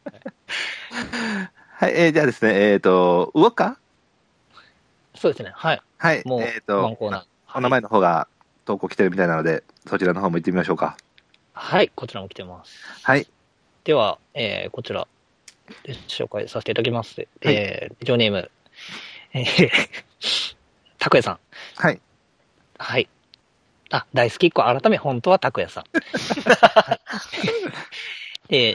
はい、じゃあですね、ウォッカ？ そうですね、はい。 はい、 もう、ワンコーナー。 お名前の方が投稿来てるみたいなので、そちらの方も行ってみましょうか。 はい、こちらも来てます。 はい。 では、こちら、紹介させていただきます。はい、ラジオネーム、たくやさん。 はい。 はい。あ、大好きっ子、改め、本当はたくやさん。はい、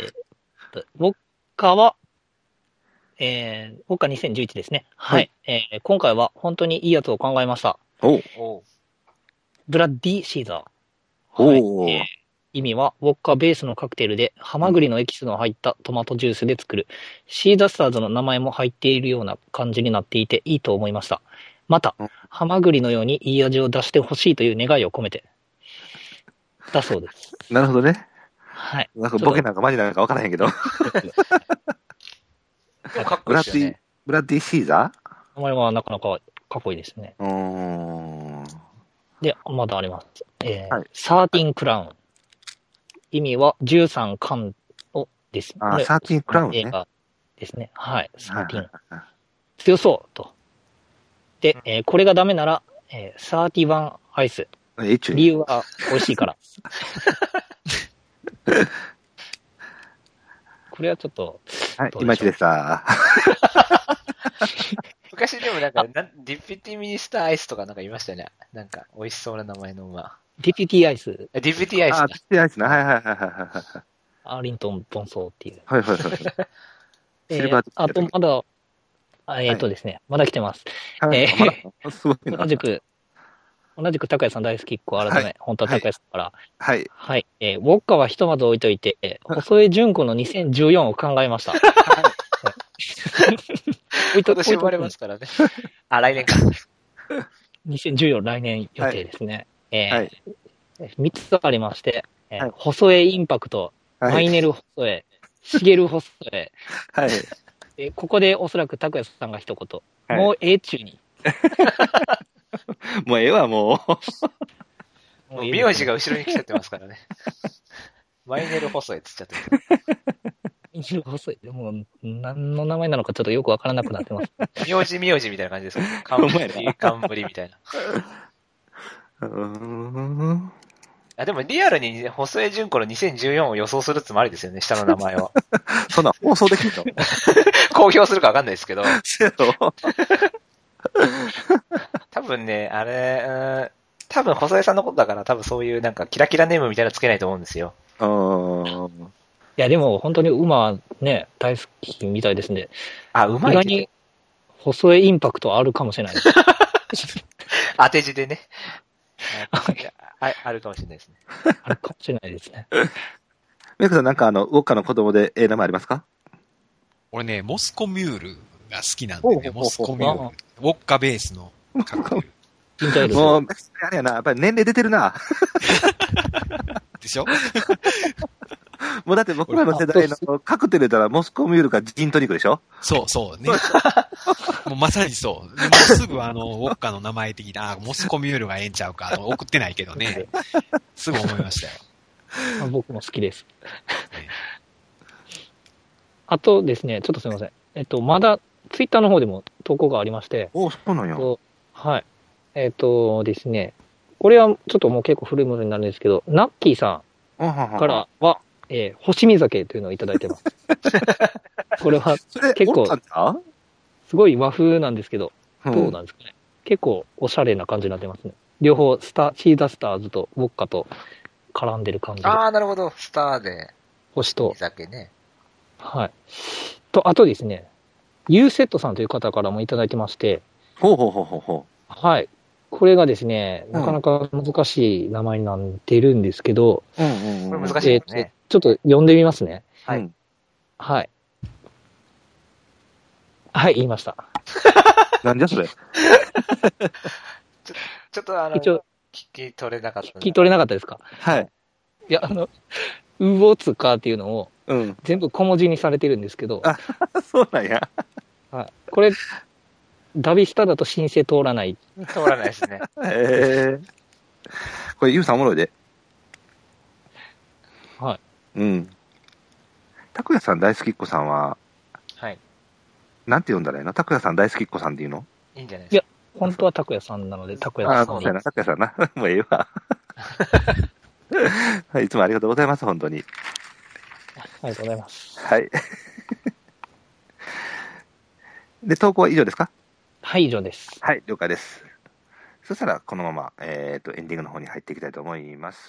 ウォッカは、ウォッカ2011ですね。はい。今回は本当にいいやつを考えました。ブラッディシーザー。はい。意味は、ウォッカベースのカクテルで、ハマグリのエキスの入ったトマトジュースで作る。シーダスターズの名前も入っているような感じになっていていいと思いました。また、ハマグリのようにいい味を出してほしいという願いを込めて。だそうです。 なるほどね。 はい。 なんかボケなんかマジなんか分からへんけど。ブラッディシーザー？ 名前はなかなかかっこいいですね。で、まだあります。13クラウン。意味は13冠をです。 13クラウンね。 映画ですね。はい。13。強そうと。で、これがダメなら、31アイス。理由は美味しいから。これはちょっと。 はい、いまいちでした。 昔でもなんか、ディピティミニスターアイスとかなんかいましたよね。なんか、美味しそうな名前の馬。 ディピティアイス。 ディピティアイス。 ディピティアイスね。はいはいはいはい。 アーリントン・ボンソーっていう。 はいはいはい。 あと、まだ、ですね、まだ来てます。 すごいな。 同じく高谷さん大好きっ子改め、本当は高谷さんから。 はい。 はい。ウォッカはひとまず置いといて、細江純子の2014を考えました。 今年生まれますからね。あ、来年か。 2014来年予定ですね。3つありまして、細江インパクト、マイネル細江、シゲル細江。 はい。 ここでおそらく高谷さんが一言、もう中に。 もうええわ、もう。もう名字が後ろに来ちゃってますからね。マイネル細江っつっちゃってる。 マイネル細江。もう、何の名前なのかちょっとよくわからなくなってます。 名字みたいな感じですかね。冠みたいな。でもリアルに細江純子の2014を予想するつもりですよね、下の名前を。 そんな放送できるの？ 公表するかわかんないですけど。多分ね、あれ、多分細江さんのことだから多分そういうなんかキラキラネームみたいなのつけないと思うんですよ。 いやでも本当に馬ね、大好きみたいですね。 馬意外に細江インパクトあるかもしれないです。 当て字でね。あるかもしれないですね。 あるかもしれないですね。 メイクさんなんかウォッカの子供で名前ありますか？ 俺ね、モスコミュールが好きなんでね、モスコミュール。ウォッカベースのカクテル。 もう、あれやな、やっぱり年齢出てるな。 でしょ？ もうだって僕らの世代のカクテルだったらモスコミュールかジントニックでしょ？ そうね。もうまさにそう。もうすぐウォッカの名前的な、モスコミュールがええんちゃうかと送ってないけどね。すぐ思いましたよ。 僕も好きです。あとですね、ちょっとすみません。まだツイッターの方でも投稿がありまして。 そうなんや。 はい。 ですね、これはちょっともう結構古いものになるんですけど、ナッキーさんからは、星見酒というのをいただいてます。これは結構、すごい和風なんですけど、どうなんですかね。結構おしゃれな感じになってますね。両方、シーザスターズとウォッカと絡んでる感じで。 ああ、なるほど。スターで。 星と。 酒ね。 はい。と、あとですね、ユーセットさんという方からもいただいてまして。 ほう。 はい。これがですね、なかなか難しい名前になってるんですけど、 これ難しいですね。 ちょっと読んでみますね。 はい。 はい。はい、言いました。 なんじゃそれ。 ちょっと一応、 聞き取れなかった。 聞き取れなかったですか？ はい。 いや、ウボツカっていうのを、全部小文字にされてるんですけど。 あ、そうなんや。 はい。これ、ダビスタだと申請通らない。 通らないですね。 これ、ユウさんおもろいで。 はい。 うん。拓也さん大好きっ子さんは、 はい。 なんて呼んだらいいの？拓也さん大好きっ子さんっていうの？ いいんじゃないですか。 いや、本当は拓也さんなので、拓也さん。 そうやな、拓也さんな。もうええわ。はい、いつもありがとうございます、本当に。 ありがとうございます。 はい。で、投稿は以上ですか？ はい、以上です。 はい、了解です。そしたら、このまま、エンディングの方に入っていきたいと思います。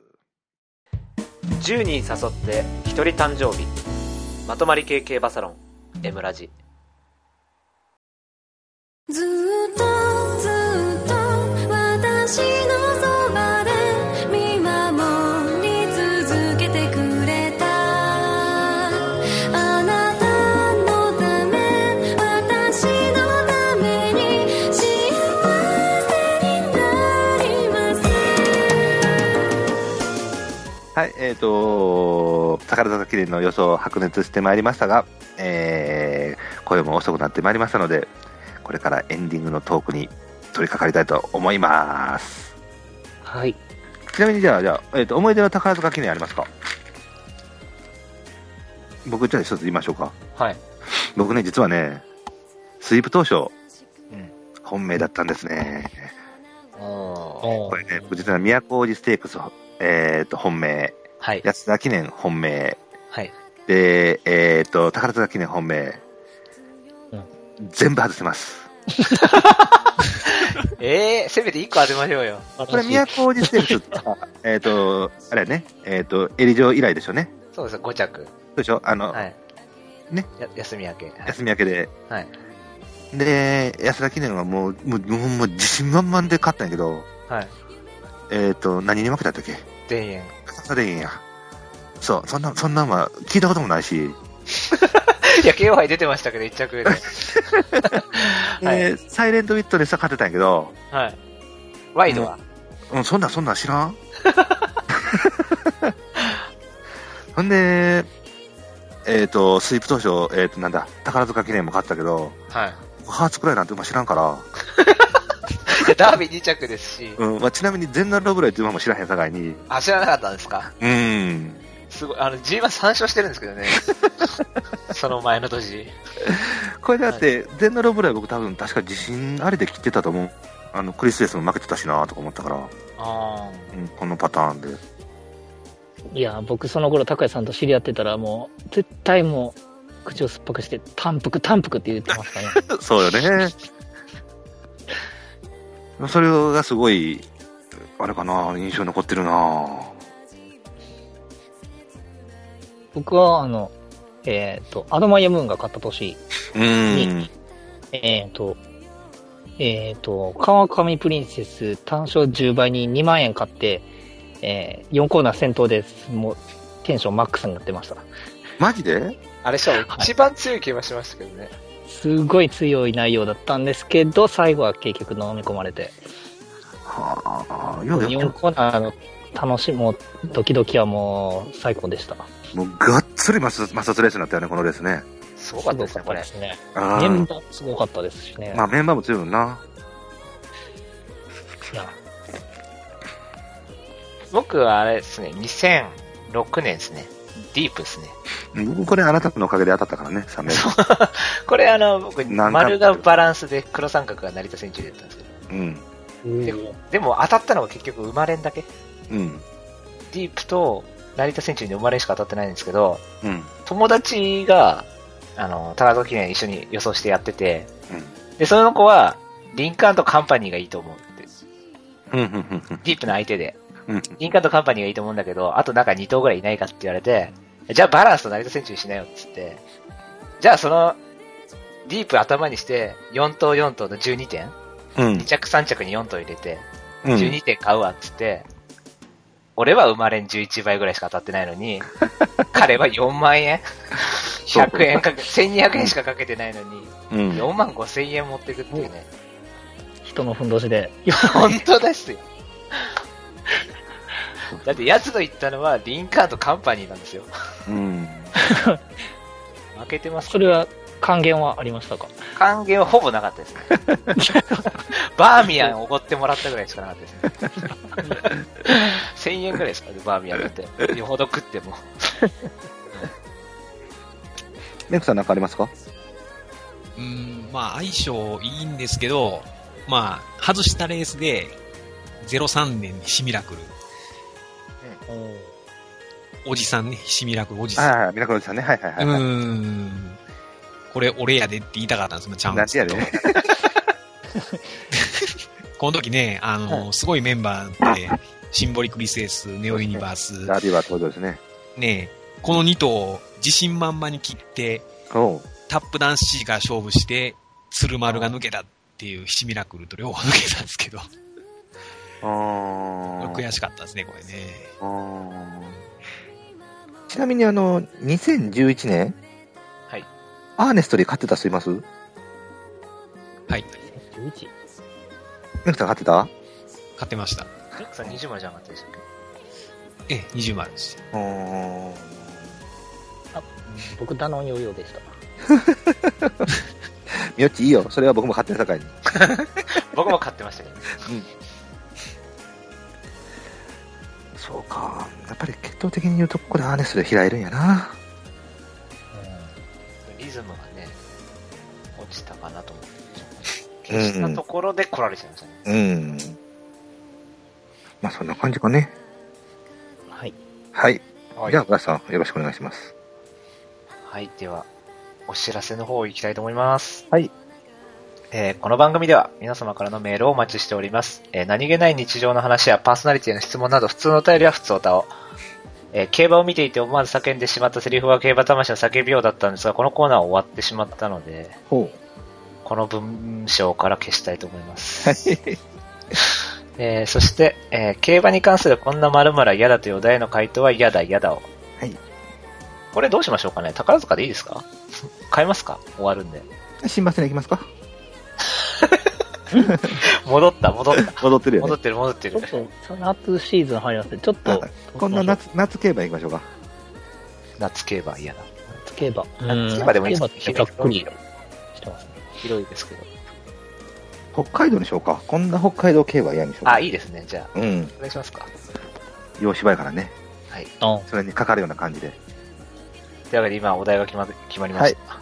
10人誘って1人誕生日。まとまり系競馬サロン、Mラジ。 ずっと私のそばで見守り続けてくれた。あなたのため、私のために幸せになります。 はい、宝塚記念の予想を白熱してまいりましたが、声も遅くなってまいりましたので、これからエンディングのトークに取り掛かりたいと思います。 はい。 ちなみにじゃあ、思い出の宝塚記念ありますか？僕じゃあ一つ言いましょうか。 はい。 僕ね、実はね、スイープ当初、本命だったんですね。これね、僕実は都大路ステークス、本命、 はい、 安田記念本命、 はい、 で、宝塚記念本命、全部外せます。 せめて1個当てましょうよ。 これ、都大路ステークスは、あれね、エリジョ以来でしょうね。 そうです、5着。 そうでしょはい。ね。 休み明け。 休み明けで。 はい。 で、安田記念はもう自信満々で勝ったんやけど、 はい。 何に負けたんだっけ？ 田園。 田園や。そう、そんなんは聞いたこともないし。 いや、KO 杯出てましたけど、1着で。 はい、サイレントウィットネスは勝てたんやけど、 はい。ワイドは？ そんなん知らんほんで、スイープ当初、なんだ、宝塚記念も勝ったけど、 はい。 ハーツくらいなんて馬知らんから。 いや、ダービー2着ですし。 まあ、ちなみに全ナロブライって馬も知らへんさかいに。 あ、知らなかったんですか？すごい、G1 3勝してるんですけどね。その前の年。 これだって、全ナロブライ僕確か自信ありで切ってたと思う。クリスレスも負けてたしなとか思ったから。このパターンで。 いや、僕その頃、拓也さんと知り合ってたら、もう、絶対もう、口を酸っぱくして、淡服って言ってましたね。 そうよね。それがすごい、あれかな、印象に残ってるな。 僕は、アドマイヤムーンが勝った年に、川上プリンセス単勝10倍に2万円買って、4コーナー先頭でもうテンションマックスになってました。 マジで？ あれ一番強い気はしましたけどね。 すごい強い内容だったんですけど、最後は結局飲み込まれて。4コーナーの楽しみ、ドキドキはもう最高でした。 もうがっつり摩擦レースになったよね、このレースね。 すごかったですね、これ。 メンバーすごかったですしね。 まあメンバーも強いもんな。 いや。 僕はあれですね、2006年ですね。ディープですね。 これあなたのおかげで当たったからね、3名。 これ僕、丸がバランスで黒三角が成田センチュリーだったんですけど。 でも当たったのが結局生まれんだけ。 うん。 ディープと成田戦中に生まれんしか当たってないんですけど、 うん。 友達が、宝塚記念一緒に予想してやってて、 うん。 で、その子は、リンカーンとカンパニーがいいと思うって。 うん。 ディープの相手で。 うん。 リンカーンとカンパニーがいいと思うんだけど、あとなんか2頭ぐらいいないかって言われて、じゃあバランスと成田戦中にしなよって言って、じゃあその、ディープ頭にして、4頭4頭の12点、 うん。 2着3着に4頭入れて、 うん。 12点買うわっつって、俺は生まれん11倍ぐらいしか当たってないのに、彼は4万円 ?100 円かけ、1200円しかかけてないのに、 うん。 4万5千円持ってくっていうね。 人のふんどしで。 本当ですよ。だって奴の言ったのはリンカーンとカンパニーなんですよ。 うん。 負けてますか？ それは還元はありましたか？ 還元はほぼなかったですね。バーミヤンおごってもらったぐらいしかなかったですね。1000円ぐらいですかね、バーミヤンだって。よほど食っても。 メイクさんなんかありますか？ まあ相性いいんですけど、まあ外したレースで03年にシミラクル。おじさんね、シミラクルおじさん。 ああ、ミラクルおじさんね。はいはいはい、はい。 これ俺やでって言いたかったんですもん、ちゃんと。 なんてやでね。 この時ね、すごいメンバーで、シンボリクリスエス、ネオユニバース。 ダービーは登場ですね。 ねこの2頭を自信満々に切って、タップダンス C から勝負して、鶴丸が抜けたっていうシミラクルと両方抜けたんですけど。悔しかったですね、これね。 ちなみに2011年はい。 アーネストで勝ってた人います？ はい。 11？ メクさん勝ってた？ 勝ってました。 メクさん20丸じゃなかったでしたっけ？ええ、20丸です。 僕ダノンヨーヨーでした。 みよっちいいよ。それは僕も勝ってた境に。 僕も勝ってましたけどね。 うん。そうか。やっぱり血統的に言うと、ここでアーネストで開えるんやな。 リズムがね、落ちたかなと思って。消したところで来られちゃいましたね。 うん。まあそんな感じかね。 はい。 はい。じゃあ、ガスさん、よろしくお願いします。 はい。では、お知らせの方行きたいと思います。 はい。 この番組では皆様からのメールをお待ちしております。何気ない日常の話やパーソナリティへの質問など普通のお便りは普通おたを。競馬を見ていて思わず叫んでしまったセリフは競馬魂の叫びようだったんですが、このコーナーは終わってしまったので、この文章から消したいと思います。そして、競馬に関するこんな〇〇は嫌だというお題の回答は嫌だ嫌だを。 はい。 これどうしましょうかね？宝塚でいいですか？変えますか？終わるんで。 新バスに行きますか？ 戻ってるよ、ね。戻ってる。 ちょっと、夏シーズン入らせて、ちょっと。 こんな夏競馬行きましょうか。 夏競馬嫌だ。 夏競馬。 夏競馬でもいいですけど。ざっくりしてますね。 広いですけど。 北海道にしようか。こんな北海道競馬嫌にしようか。 あ、いいですね。じゃあ。お願いしますか。 洋芝居からね。 はい。 それにかかるような感じで。 というわけで今お題が決まりました。はい。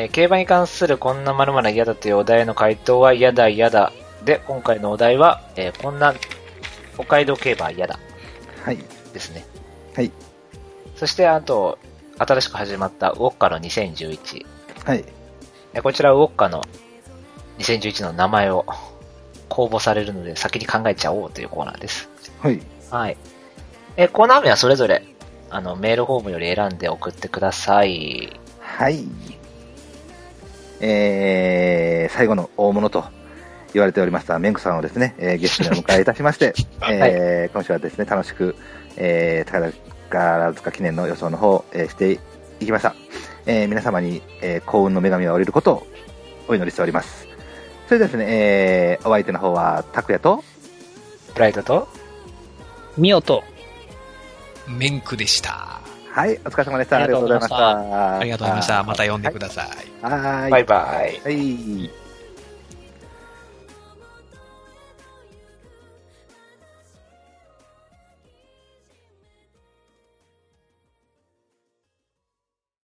競馬に関するこんな〇〇嫌だというお題の回答は嫌だ嫌だで、今回のお題は、こんな北海道競馬嫌だ。 はい。 ですね。 はい。 そしてあと、新しく始まったウォッカの2011。 はい。 こちらウォッカの2011の名前を公募されるので先に考えちゃおうというコーナーです。 はい。 はい。コーナー名はそれぞれ、メールフォームより選んで送ってください。 はい。最後の大物と言われておりましたメンクさんをですね、ゲストにお迎えいたしまして、はい、今週はですね、楽しく、宝塚記念の予想の方、していきました。皆様に、幸運の女神が降りることをお祈りしております。それではですね、お相手の方は、拓也と、 ブライトと、 ミオと、 メンクでした。 はい、お疲れ様でした。ありがとうございました。 ありがとうございました。また呼んでください。 はい。 バイバイ。 はい。